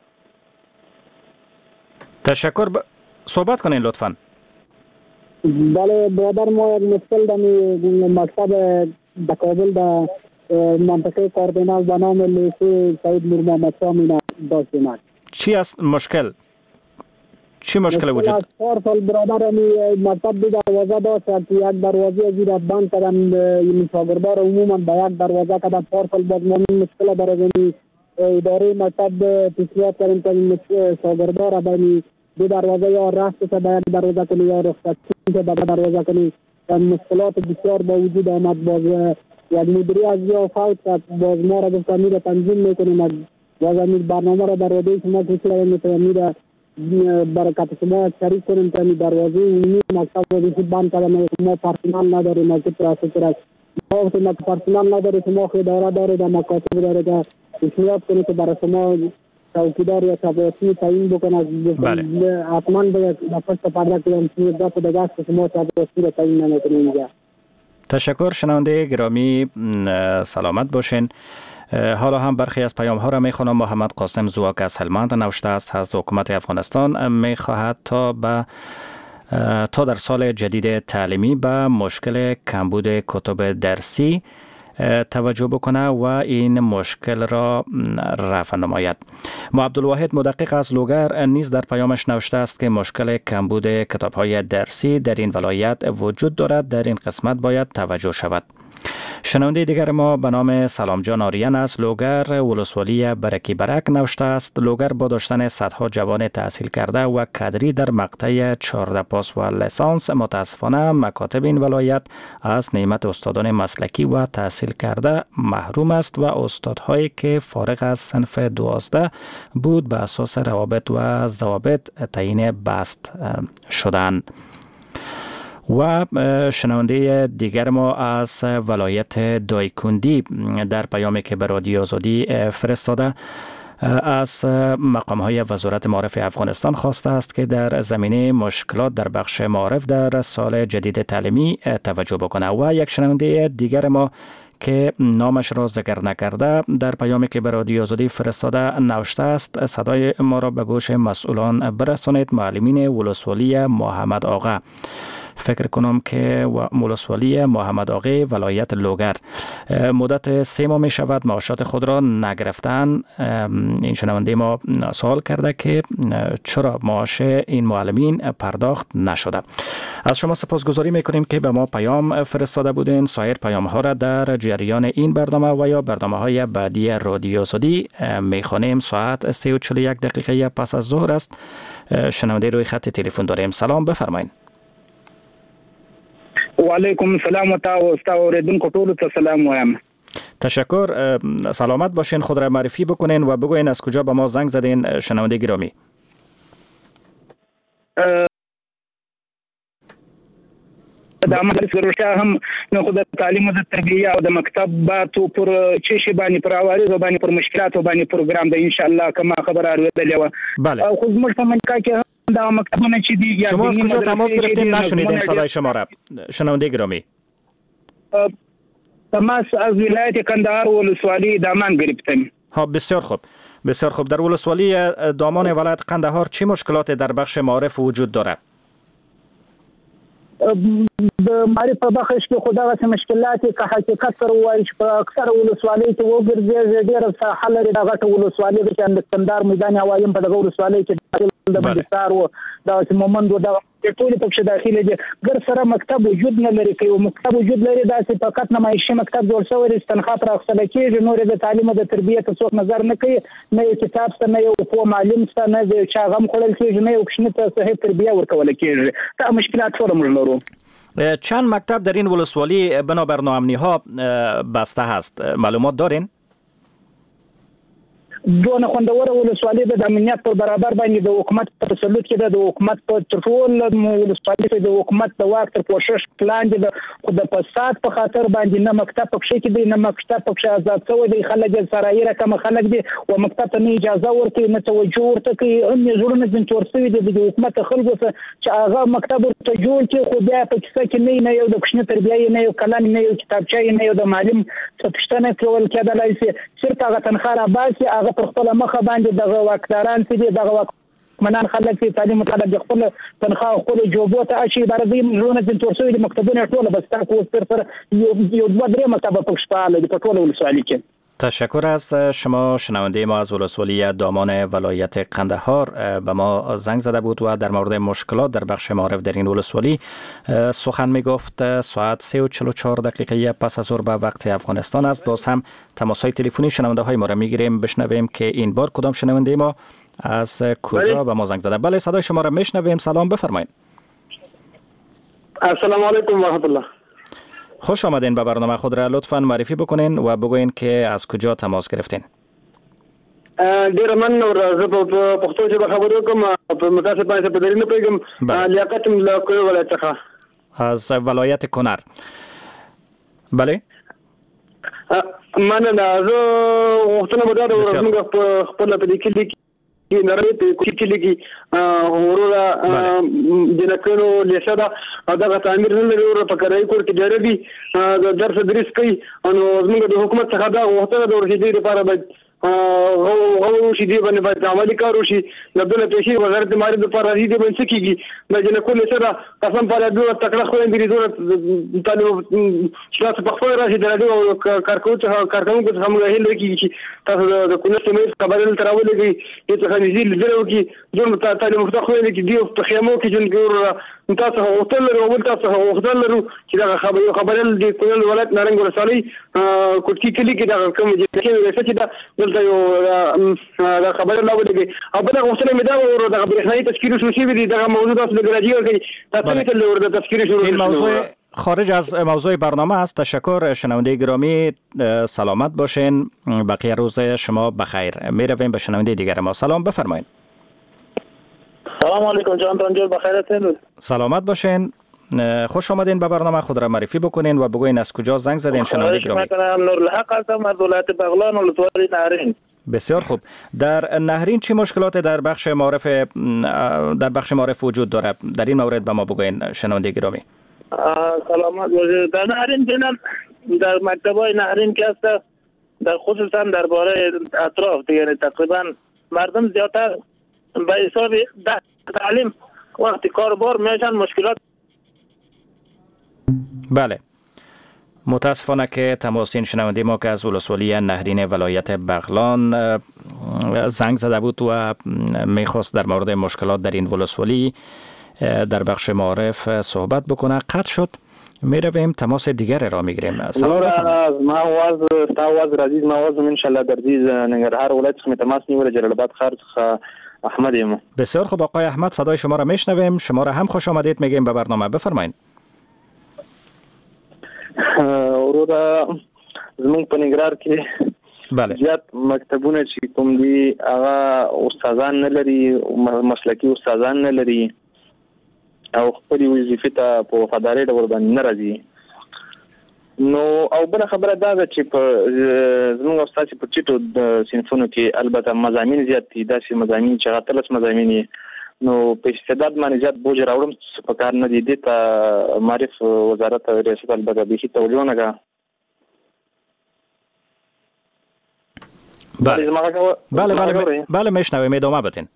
تشکر. صحبت کنین لطفاً. بله برادر، ما یک مشکل در مکتب در کابل در منطقه کاردینال به نام لیسه سید نور محمد شاه مینا داشتیم. چی است مشکل؟ چی مشکل وجود؟ 4 سال برادر مکتب دو دروازه داشت که یک دروازه از این بند کردن، این شاگردان عموما به یک دروازه کردن. 4 سال بعد ما مشکل برای اداره مکتب پیشنهاد کردیم که شاگردان را به دو دروازه یا رفت به یک دروازه کنی یا رخصت به دروازه کنی. مشکلات بسیار با وجود آمد. باز یک مدیری از یا فوت کرد، باز ما را گفتن میره تنظیم میکنیم، باز امیر برنامه را در رادیو شما کشیده میکنیم، میره برکت شما شریک کنیم که دروازه عمومی مکتب را بند کردن. ما پرسنل نداریم که پراسه ما پرسنل نداره، شما اداره داره در مکاتب داره که پیشنهاد کنه که برای شما چوکیدار یا چاباسی تعیین بکنه. بله. حتما باید پشت پرده کنم چیزا تو دست شما چاباسی را تعیین نکنه اینجا. تشکر. شنونده گرامی سلامت باشین. حالا هم برخی از پیام ها را میخوانم. محمد قاسم زواک از هلمند نوشته است از حکومت افغانستان میخواهد تا در سال جدید تعلیمی به مشکل کمبود کتب درسی توجه بکنه و این مشکل را رفع نماید. عبدالواحد مدقق از لوگر نیز در پیامش نوشته است که مشکل کمبود کتاب‌های درسی در این ولایت وجود دارد، در این قسمت باید توجه شود. شنونده دیگر ما به نام سلام جان آریان از لوگر ولسوالی برکی برک نوشته است لوگر با داشتن صدها جوان تحصیل کرده و کادری در مقطع 14 پاس و لیسانس متاسفانه مکاتب این ولایت از نعمت استادان مسلکی و تحصیل کرده محروم است و استادهایی که فارغ از صنف 12 بود به اساس روابط و ضوابط تعیین بست شدند. و شنونده دیگر ما از ولایت دایکندی در پیامی که به رادیو آزادی فرستاده از مقام‌های وزارت معارف افغانستان خواسته است که در زمینه مشکلات در بخش معارف در سال جدید تعلیمی توجه بکنه. و یک شنونده دیگر ما که نامش را ذکر نکرده در پیامی که به رادیو آزادی فرستاده نوشته است صدای ما را به گوش مسئولان برسانید. معلمین ولسوالی محمد آقا، فکر کنم که ولسوالی محمد آقا ولایت لوگر، مدت 3 ماه می شود معاشات خود را نگرفتن. این شنونده ما سوال کرده که چرا معاش این معلمین پرداخت نشده. از شما سپاسگزاری می کنیم که به ما پیام فرستاده بودین. سایر پیام ها را در جریان این برنامه و یا برنامه های بعدی رادیو آزادی می خوانیم. ساعت 3:41 دقیقه پس از ظهر است. شنونده روی خط تلفن داریم. سلام، بفرمایید. و علیکم السلام و اوریدونکو ټولو ته سلام وایم. تشکر. سلامت باشین. خود را معرفی بکنین و بگوین از کجا به ما زنگ زدین شنونده گرامی. د عمل سروشته هم نو خود تعلیم د تربیه او د مکتب با تو پر چشي باندې پر عوارض باندې پر مشکلات باندې پروګرام د ان شاء الله کما خبر اوریدلې و. بله. او خود موږ په منکا کې دا مکتبونه چې دي شما از کجا تماس گرفتین؟ نشنیدیم صدای شما را شنونده گرامی. تماس از ولایت کندهار ولسوالی دامان گرفتم. ها، بسیار خوب. بسیار خوب. در ولسوالی دامان ولایت قندهار چه مشکلات در بخش معارف وجود دارد؟ د معرفت په بخش کې خدای مشکلات که حقیقت سره وایي چې په اکثر ولسوالۍ کې وګرځي ډېر څه حل لري. دغه ولسوالۍ کې د کندهار میدان هوایم په دغه ولسوالۍ کې د بندستار او د مومند او د ټول په څه داخلي دي. ګر سره مکتب وجود نه لري. کوي مکتب وجود لري داسې فقط نمایشي مکتب جوړ شوی دی. تنخواه پر اخیستل کېږي. نور د تعلیم او د تربیت څوک نظر نه کوي. نه کتاب څه نه یو په معلم څه نه د چاغم خلل کېږي. نه یو کښنه ته صحیح تربیه ورکول کېږي. دا مشکلات ټول موږ لرو. چند مکتب در این ولسوالی بنابر ناامنی ها بسته هست؟ معلومات دارین؟ دونه خوندور ولسوالی د امنیت پر برابر باندې د حکومت په تسلط کې د حکومت په ټول ولسوالی کې د حکومت د واک تر پوښښ لاندې د خود فساد په خاطر باندې نه مکتب په شي کې دی نه مکتب په آزاد شوی دی. خلک سرایي رقم خلک دي او مکتب ته نه اجازه ورکړي نه توجه ورته کوي. هم جوړونه د تورسوي د حکومت خلکو چې هغه مکتب ته جوړ کې خو بیا په کیسه کې نه یو د کښنه تربیه نه یو کلام نه یو کتابچه نه یو د معلم څه پښتنه کول کېدلای شي. صرف هغه تنخواه را باسي. هغه پر خپل مخه باندې دغه واکداران چې دغه واکمنان خلک چې تعلیم مطالب د خپل تنخواه خپل جوبو ته اچي برابري ملونه د تورسوي د مکتبونه ټول بس تاسو سره یو دوه درې مکتب په شپاله د ټول ولسوالۍ کې. تشکر از شما. شنونده ما از ولسوالی دامان ولایت قندهار به ما زنگ زده بود و در مورد مشکلات در بخش معارف در این ولسوالی سخن می گفت. ساعت 3:44 دقیقه پس از ظهر به وقت افغانستان است. باز هم تماس‌های تلفنی شنونده های ما را میگیریم. بشنویم که این بار کدام شنونده ما از کجا به ما زنگ زده. بله، صدای شما را میشنویم. سلام، بفرمایید. السلام علیکم و رحمت الله. خوش آمدین به برنامه. خود را لطفاً معرفی بکنین و بگوین که از کجا تماس گرفتین. ډیر من نو راځه په پښتو ژبه خبرو کوم. په متاسفانه په دلیل نه پیګم. لیاقت له کوم ولایت څخه؟ از ولایت کنر. بله مننه زه غوښتنه به دا ده موږ په خپله په دې کلي کې نړۍ په کلي کې وروره جنکانو لیسه ده دغه تعمیر نه لري وروره په کرایي کور کې ډېره دي د درس تدریس کوي نو زموږ د حکومت څخه دا غوښتنه ده چې دې لپاره باید غو شي دی باندې باید عملي کار وشي د دولت پیسې وزارت مالیې لپاره دې باندې څه کیږي د جنکو لیسه ده قسم په دې تکړه خويندې دي دولت طالب چې په خپل راشي د راډیو کارکونکو څخه موږ هیله کیږي چې تاسو د کونړ سیمې خبرونه تراولېږي چې څنګه دې لیدلو کې دوی طالب مفتاح خويندې کې دی په خیمو کې جن تاسو هوټل لرو او تاسو هوټل لرو چې دا خبرونه د کونړ ولایت نارنج ولسوالۍ کوټکی کلی کې دا کوم چې چې دا یو دا خبره لا ودی او بل غوښتنه مې دا ورو د برېښنايي تذکیرو شوشي دي دا موضوع تاسو د ګراجي ورکړي تاسو ته له ورته تذکیرو شروع این موضوع خارج از موضوع برنامه است. تشکر شنونده گرامی، سلامت باشین، بقیه روز شما بخیر. می رویم به شنونده دیگر ما. سلام بفرمایید. سلام علیکم جان رنجور بخیرتین. سلامت باشین. خوش آمدین به برنامه. خود را معرفی بکنین و بگوین از کجا زنگ زدین شنونده گرامی. نورالحق هستم از ولایت بغلان ولسوالی نهرین. بسیار خوب. در نهرین چه مشکلات در بخش معرف وجود داره؟ در این مورد به ما بگوین شنونده گرامی. سلامت باشید. در نهرین بینم در مکتبای نهرین که هست در خصوصا درباره اطراف دیگه تقریبا مردم زیادتر به حساب تعلیم وقتی کاربار میشن مشکلات. بله، متاسفانه که تماسین شنونده ما که از ولسوالی نهرین ولایت بغلان زنگ زده بود و میخواست در مورد مشکلات در این ولسوالی در بخش معارف صحبت بکنه قطع شد. میرویم تماس دیگر را میگیریم. سلام بفرمایید. ما आवाज تاواز عزیز ما आवाज ان شاء الله در دیز ننګرهار ولایت څخه تماس نیول جلال آباد ښار څخه احمد یم. بسیار خوب آقای احمد، صدای شما را میشنویم. شما را هم خوش آمدید میگیم به برنامه. بفرمایید. ورور زمون په ننګرهار کې بله زیات مکتبونه چې کوم دي هغه استادان نه لري، مسلکي استادان نه لري او خپل وظیفه ته په وفادارۍ ډول باندې نه راځي. نو او بل خبره دا ده چې په زموږ استاد په چټو د صنفونو کې البته مضامین زیات دي، داسې مضامین چې غتلس مضامین نو په استعداد باندې زیات بوج راوړم په کار نه دي. د ته معرف وزارت ریاست البته به توجه نه کوي. بله میشنویم، ادامه بدین.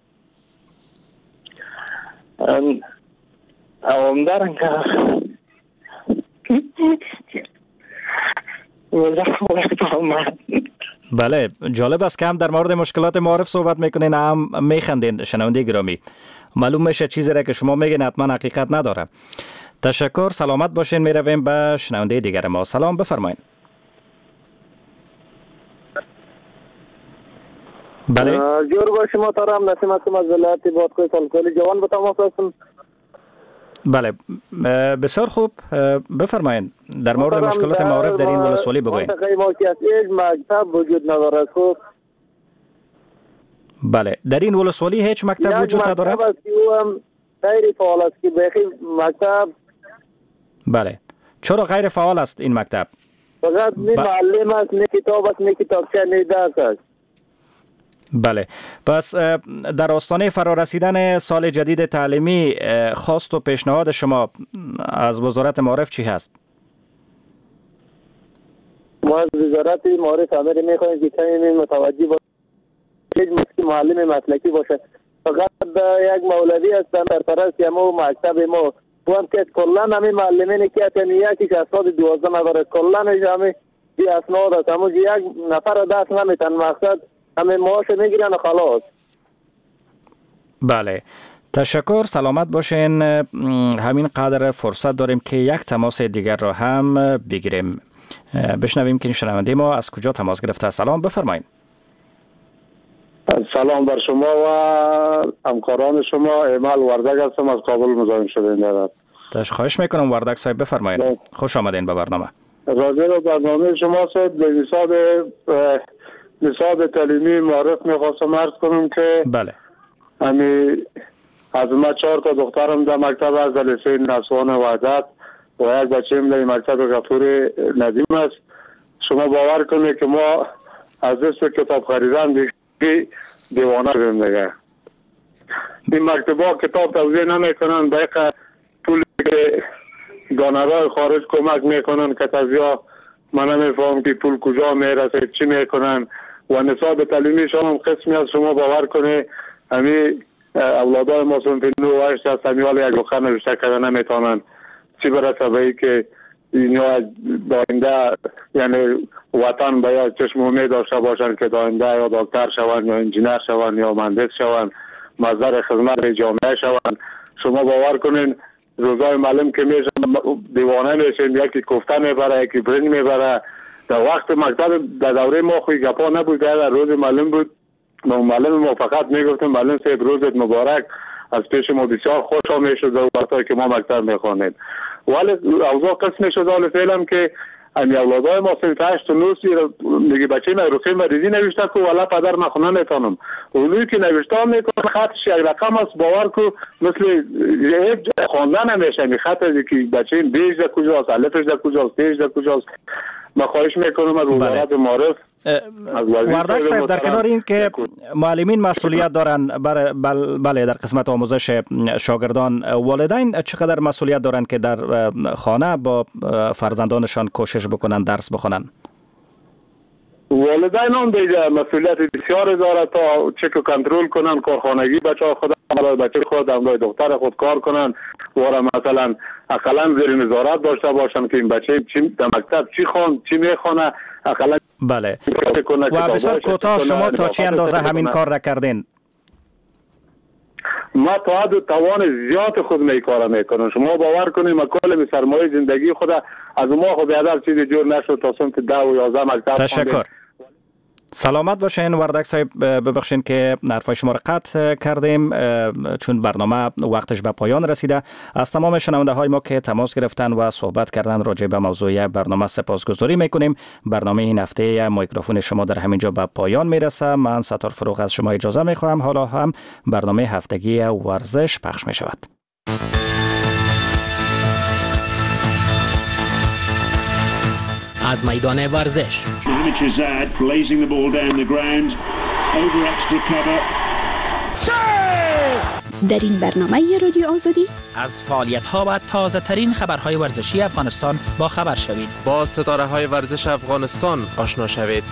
او همدارنګه بله، جالب است که هم در مورد مشکلات معارف صحبت میکنین هم میخندین شنونده گرامی. معلوم میشه چیزی را که شما میگین حتما حقیقت نداره. تشکر، سلامت باشین. میرویم به شنونده دیگر ما. سلام بفرمایید. بله جور باشی محترم، نسیم هستم از ولایت بادغیس الکلی جوان به تماس هستم. بله بسیار خوب، بفرمایید در مورد مشکلات معارف در این ولسوالی بگویید. یک مکتب وجود نداره. خب بله، در این ولسوالی هیچ مکتب وجود نداره؟ یک مکتب است که او غیر فعال است که بخی مکتب. بله، چرا غیر فعال است این مکتب؟ فقط نه معلم است، نه کتاب است، نه کتابچه، نه درس است. بله، پس در آستانه فرارسیدن سال جدید تعلیمی خواست و پیشنهاد شما از وزارت معارف چی هست؟ ما از وزارت معارف امر می‌خواهیم که کمی متوجه باشه، یک معلم مسلکی باشه. فقط یک مولوی هستن در طرف ما مکتب ما و هم که کلا همین معلمینی که یکیش اسناد 12 نداره، کلا همین بی اسناد است، همون یک نفر دست نمیتن، مقصد همه معاش میگیرن و خلاص. بله، تشکر، سلامت باشین. همین قدر فرصت داریم که یک تماس دیگر را هم بگیریم. بشنویم که شنونده ما از کجا تماس گرفته. سلام بفرمایید. سلام بر شما و همکاران شما. ایمال وردک هستم از کابل مزاحم شدیم. خواهش میکنم وردک صاحب بفرمایید. خوش آمدین به برنامه. راجع به برنامه شما صاحب به نصاب تعلیمی معرف میخواستم عرض کنم که بله از ما 4 تا دخترم در مکتب از لیسه نسوان وحدت و یک بچه هم در مکتب غفور ندیم است. شما باور کنید که ما از دست کتاب خریدن دیوانه شدیم دیگه. این مکتبا کتاب توزیع نمیکنن، به یک پولی که دانرهای خارج کمک میکنن که تازیا من نمیفهم که پول کجا میرسه، چی میکنن و نصاب تعلیمی شما هم قسمی از شما باور کنه همی اولادای ما صنف 9 و 8 هست، همی حال یک بخیر نوشته کرده نمیتونن، چی برسه به ای که اینا داینده یعنی وطن باید چشم امید داشته باشن که داینده یا دکتر شون یا انجینر شون یا مهندس شون، مصدر خدمت جامعه شون. شما باور کنین روزای معلم که میشن دیوانه میشن، یکی کوفته میبره، یکی برنج میبره. در وقت مکتب در دوره ما خوی گپا نبود، در روز معلم بود، معلم ما فقط میگفتیم معلم صاحب روزت مبارک، از پیش ما بسیار خوشحال میشد در وقتی که ما مکتب میخوانید. ولی اوضاع قسم شد حال فعلا که امی اولادای ما صنف 8 و 9 میگه بچه من رقم مریضی نوشته که والا پدر من خونه نمیتونم، اونوی که نوشته میکنه خطش یک رقم است، باور کو مثل خواندن نمیشه، می خط از که بچه این بیج در کجاست، الفش در کجاست، تیج در کجاست. من خواهش میکنم از وزارت معارف وردک صاحب در کنار این که معلمین مسئولیت دارن بله در قسمت آموزش شاگردان، والدین چقدر مسئولیت دارن که در خانه با فرزندانشان کوشش بکنن درس بخونن؟ والدین هم دیگه مسئولیت بسیار داره تا چک و کنترل کنن کارخانگی بچه خود، بچه خود همراه دختر خود کار کنن و مثلا اقلا زیر نظارت داشته باشن که این بچه در مکتب چی خوان چی میخونه اقلا. بله و بسیار کوتاه شما تا چه اندازه همین کار را کردین؟ ما تا حد توان زیاد خود کار میکنم. شما باور کنید ما کل سرمایه زندگی خود از ما خود بیادر چیزی جور نشد تا صنف 10 و 11 مکتب. تشکر. سلامت باشین وردک صاحب، ببخشین که حرفای شما را قطع کردیم چون برنامه وقتش به پایان رسیده. از تمام شنونده های ما که تماس گرفتن و صحبت کردن راجع به موضوع برنامه سپاسگزاری میکنیم. برنامه این هفته میکروفون شما در همینجا به پایان میرسه. من ستار فروغ از شما اجازه میخواهم. حالا هم برنامه هفتگی ورزش پخش میشود. از میدان ورزش در این برنامه رادیو آزادی از فعالیت‌ها و تازه‌ترین خبرهای ورزشی افغانستان با خبر شوید. با ستاره‌های ورزش افغانستان آشنا شوید.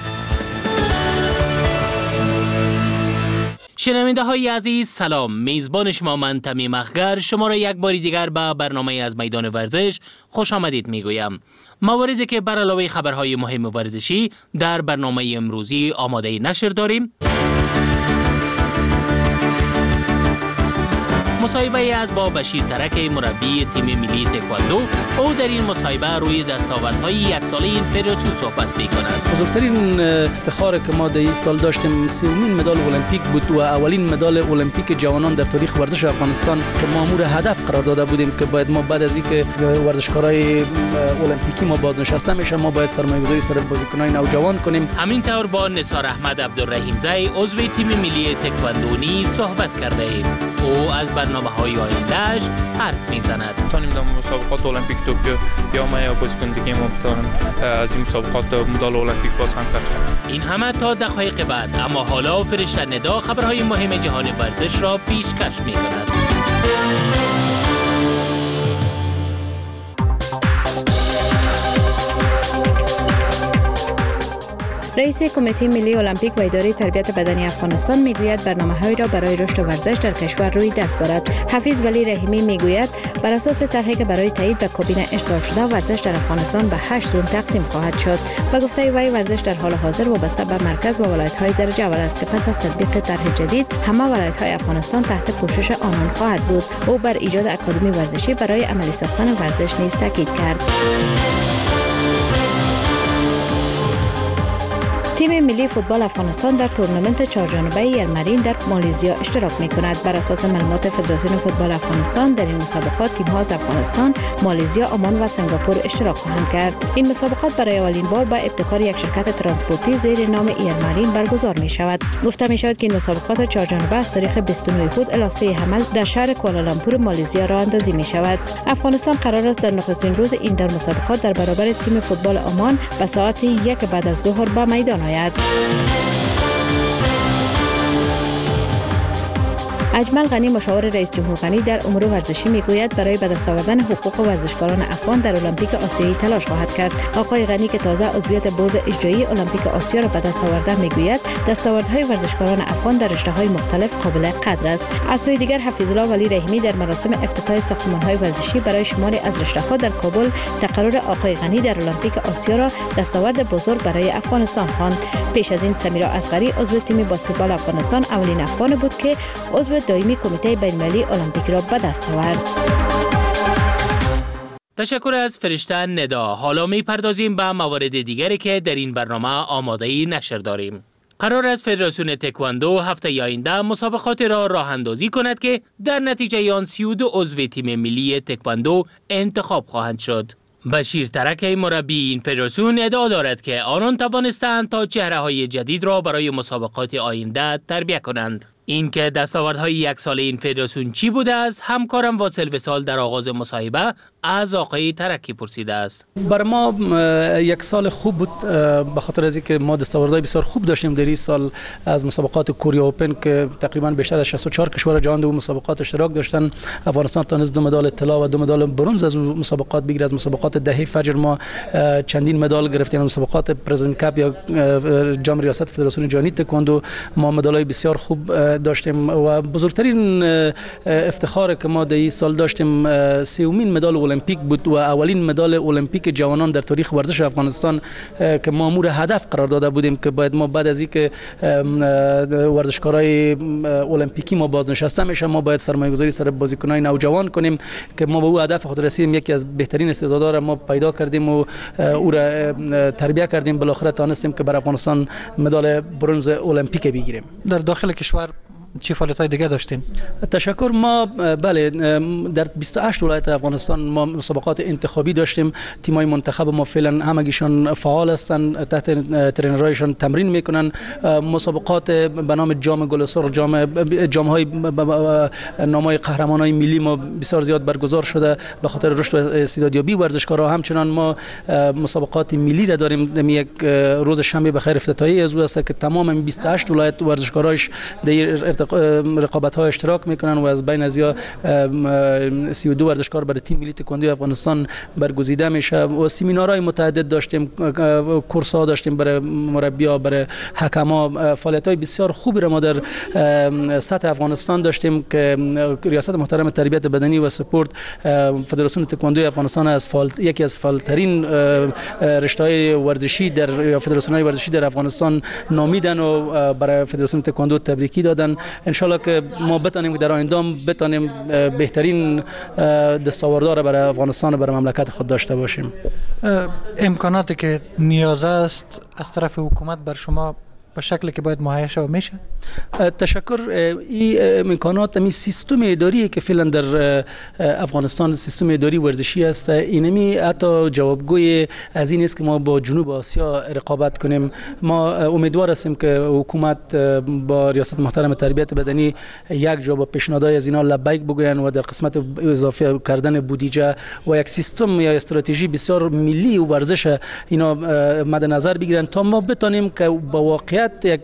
شنونده های عزیز سلام، میزبان شما من تمیم اخگر شما را یک بار دیگر به برنامه از میدان ورزش خوش آمدید میگویم. مواردی که بر علاوه خبرهای مهم ورزشی در برنامه امروزی آماده نشر داریم: مصاحبه از با بشیر ترک مربی تیم ملی تکواندو. او در این مصاحبه روی دستاوردهای یک ساله این فدراسیون صحبت می‌کند. بزرگترین افتخار که ما در این سال داشتیم 30مین مدال المپیک بود و اولین مدال المپیک جوانان در تاریخ ورزش افغانستان که مامور هدف قرار داده بودیم که باید ما بعد از اینکه ورزشکارای المپیکی ما بازنشسته میشن ما باید سرمایه‌گذاری سر بازیکنان نوجوان کنیم. همین طور با نثار احمد عبدالرحیم زی عضو تیم ملی تکواندونی صحبت کرده ایم. او از برنامه‌های آینده‌اش حرف می‌زند. می‌تونیم در مسابقات المپیک توکیو یا ما یا بازیکن دیگه ما بتونیم از این مسابقات مدال المپیک باز هم کسب کنیم. این همه تا دقایق بعد، اما حالا فرشته ندا خبرهای مهم جهان ورزش را پیشکش می‌کند. رئیس کمیته ملی المپیک و اداره تربیت بدنی افغانستان میگوید برنامه‌هایی را برای رشد ورزش در کشور روی دست دارد. حفیظ ولی رحیمی میگوید بر اساس طرحی که برای تایید به کابینه ارسال شده ورزش در افغانستان به 8 زون تقسیم خواهد شد. به گفته وی ورزش در حال حاضر وابسته به مرکز و ولایت‌های درجه اول است که پس از تطبیق طرح جدید همه ولایت‌های افغانستان تحت پوشش آنان خواهد بود. او بر ایجاد اکادمی ورزشی برای عملی ساختن ورزش نیز تاکید کرد. تیم ملی فوتبال افغانستان در تورنمنت چهارجانبه یرمرین در مالزیا اشتراک می‌کند. بر اساس معلومات فدراسیون فوتبال افغانستان در این مسابقات تیم‌ها از افغانستان، مالزیا، عمان و سنگاپور اشتراک خواهند کرد. این مسابقات برای اولین بار با ابتکار یک شرکت ترانسپورتی زیر نام یرمرین برگزار می‌شود. گفته می‌شود که این مسابقات چهارجانبه از تاریخ 29 خود الی 3 حمل در شهر کوالالامپور مالزیا راه اندازی می‌شود. افغانستان قرار است در نخستین روز این در مسابقات در برابر تیم فوتبال عمان به ساعت 1 بعد از ظهر به میدان آید. اجمل غنی مشاور رئیس جمهور غنی در امور ورزشی میگوید برای به دست آوردن حقوق ورزشکاران افغان در المپیک آسیایی تلاش خواهد کرد. آقای غنی که تازه عضویت بورد اجرایی المپیک آسیا را به دست آورده میگوید دستاوردهای ورزشکاران افغان در رشته‌های مختلف قابل قدر است. از سوی دیگر حفیظالله ولی رحیمی در مراسم افتتاح ساختمان‌های ورزشی برای شماری از رشته‌ها در کابل تقرر آقای غنی در المپیک آسیا را دستاورد بزرگ برای افغانستان خواند. پیش از این سمیرا اصغری عضو تیم بسکتبال افغانستان اولین افغان بود که عضو دائمی کمیته بین‌المللی المپیک را به دست آورد. تشکر از فرشته ندا. حالا می‌پردازیم به موارد دیگری که در این برنامه آماده‌ای نشر داریم. قرار است فدراسیون تکواندو هفته آینده مسابقات را راه اندازی کند که در نتیجه آن 32 عضو تیم ملی تکواندو انتخاب خواهند شد. بشیر ترکی مربی این فدراسیون ادعا دارد که آنان توانستند تا چهره‌های جدید را برای مسابقات آینده تربیت کنند. این که دستاوردهای یک سال این فدراسیون چی بوده است، همکارم واصل وصال در آغاز مصاحبه از آقای ترکی پرسیده است. بر ما یک سال خوب بود به خاطر از اینکه ما دستاوردهای بسیار خوب داشتیم در این سال از مسابقات کوریا اوپن که تقریبا بیشتر از 64 کشور جهان در مسابقات اشتراک داشتن. افغانستان تونست 2 مدال طلا و 2 مدال برنز از مسابقات بگیره. از مسابقات دهه فجر ما چندین مدال گرفتیم. مسابقات پرزیدنت کاپ یا جام ریاست فدراسیون جهانی تکواندو ما مدال‌های بسیار خوب داشتیم و بزرگترین افتخار که ما در این سال داشتیم 30مین مدال المپیک بود و اولین مدال المپیک جوانان در تاریخ ورزش افغانستان که ما امور هدف قرار داده بودیم که باید ما بعد از اینکه ورزشکارای المپیکی ما بازنشسته میشن ما باید سرمایه‌گذاری سر بازیکنای نوجوان کنیم که ما به او هدف خود رسیدیم. یکی از بهترین استعدادها را ما پیدا کردیم و او را تربیت کردیم. بالاخره تونستیم که بر افغانستان مدال برنز المپیک بگیریم. در داخل کشور چه فعالیت‌های دیگه داشتین؟ تشکر. ما بله در 28 ولایت افغانستان ما مسابقات انتخابی داشتیم. تیم‌های منتخب ما فعلا همگیشان فعال هستند، تحت ترینرایشان تمرین میکنن. مسابقات به نام جام گلسر، جام‌های نامای قهرمانای ملی ما بسیار زیاد برگزار شده به خاطر رشد و استعدادیابی ورزشکارا. همچنان ما مسابقات ملی را داریم. در یک روز شنبه بخیر افتتاحیه از او است که تمام 28 ولایت ورزشکاراش در رقابت‌ها اشتراک میکنن و از بین ازیا 32 ورزشکار برای تیم ملی تکواندو افغانستان برگزیده میشه و سمینارهای متعدد داشتیم، کورس‌ها داشتیم برای مربی‌ها، برای حکما. فعالیت‌های بسیار خوبی را ما در سطح افغانستان داشتیم که ریاست محترم تربیت بدنی و سپورت فدراسیون تکواندو افغانستان از یکی از فعال‌ترین رشته‌های ورزشی در فدراسیون‌های ورزشی در افغانستان نامیدن و برای فدراسیون تکواندو تبریکی دادن. انشالله که ما بتانیم در آینده بتانیم بهترین دستاوردها را برای افغانستان و برای مملکت خود داشته باشیم. امکاناتی که نیاز است از طرف حکومت بر شما به شکلی که باید مهیا شود میشه؟ تشکر. این امکانات می سیستم اداری که فعلا در افغانستان سیستم اداری ورزشی است، اینمی حتی جوابگوی از این است که ما با جنوب آسیا رقابت کنیم. ما امیدوار هستیم که حکومت با ریاست محترم تربیت بدنی یک جا با پیشنهادهای از اینا لبیک بگوین و در قسمت اضافه کردن بودجه و یک سیستم یا استراتژی بسیار ملی و ورزش اینا مد نظر بگیرن تا ما بتونیم که با واقعیت یک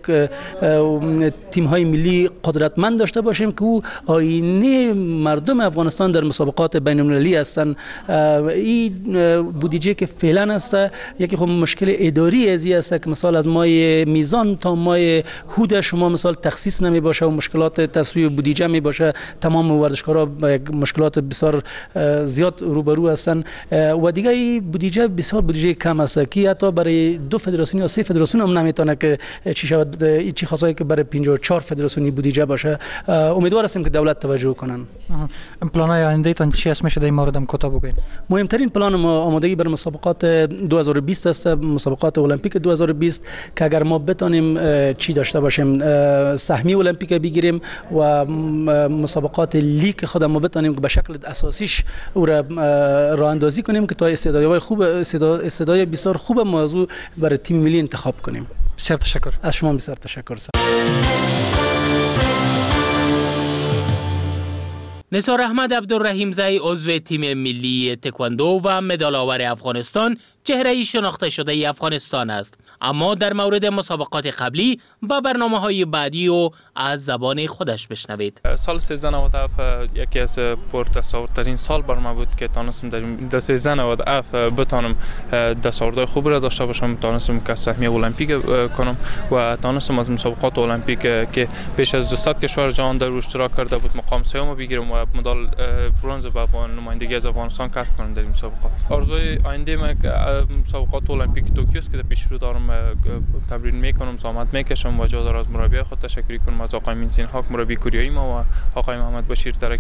تیم‌های ملی قدرتمند داشته باشیم که او آینه مردم افغانستان در مسابقات بین‌المللی هستند. این بودجه که فعلا است یکی خب مشکل اداری ازی است که مثلا از مای میزان تا مای حدود شما مثلا تخصیص نمی باشه و مشکلات تصویب بودجه می باشه. تمام ورزشکارا با مشکلات بسیار زیاد روبرو هستند و دیگه بودجه بسیار بودجه کم است که حتی برای 2 فدراسیون یا 3 فدراسیون هم نمیتونه که چی شود چی خاصایی که برای 54 فدراسیونی بودجه باشه. امیدوار هستیم که دولت توجه کنن. پلان‌های آینده تان چی است؟ میشه در این مورد هم کوتاه بگین؟ مهمترین پلان ما آمادگی برای مسابقات 2020 است، مسابقات المپیک 2020 که اگر ما بتونیم چی داشته باشیم، سهمیه المپیک بگیریم و مسابقات لیگ خود ما بتونیم به شکل اساسیش او را راه اندازی کنیم که تا استعدادهای خوب استعدادهای بسیار خوب موضوع برای تیم ملی انتخاب کنیم. بسیار تشکر. از شما بسیار تشکر. نثار احمد عبدالرحیم زی عضو تیم ملی تکواندو و مدال آور افغانستان چهره شناخته شده ای افغانستان است، اما در مورد مسابقات قبلی و برنامه‌های بعدی و از زبان خودش بشنوید. سال 1397 یکی از پرتصاورترین سال بر من بود که تانستم در 1397 بتانم دستاوردهای خوب را داشته باشم، تانستم که سهمیه المپیک کنم و تانستم از مسابقات المپیک که بیش از 200 کشور جهان در اشتراک کرده بود مقام سوم بگیرم و مدال برنز به نمایندگی از افغانستان کسب کنم در این مسابقات. آرزوی آینده من مسابقات المپیک توکیو است که در پیش رو دارم تمرین میکنم، زحمت میکشم و جا دارم از مربی خود تشکر کنم، از آقای مینسین هاک مربی کوریایی ما و آقای محمد بشیر ترکی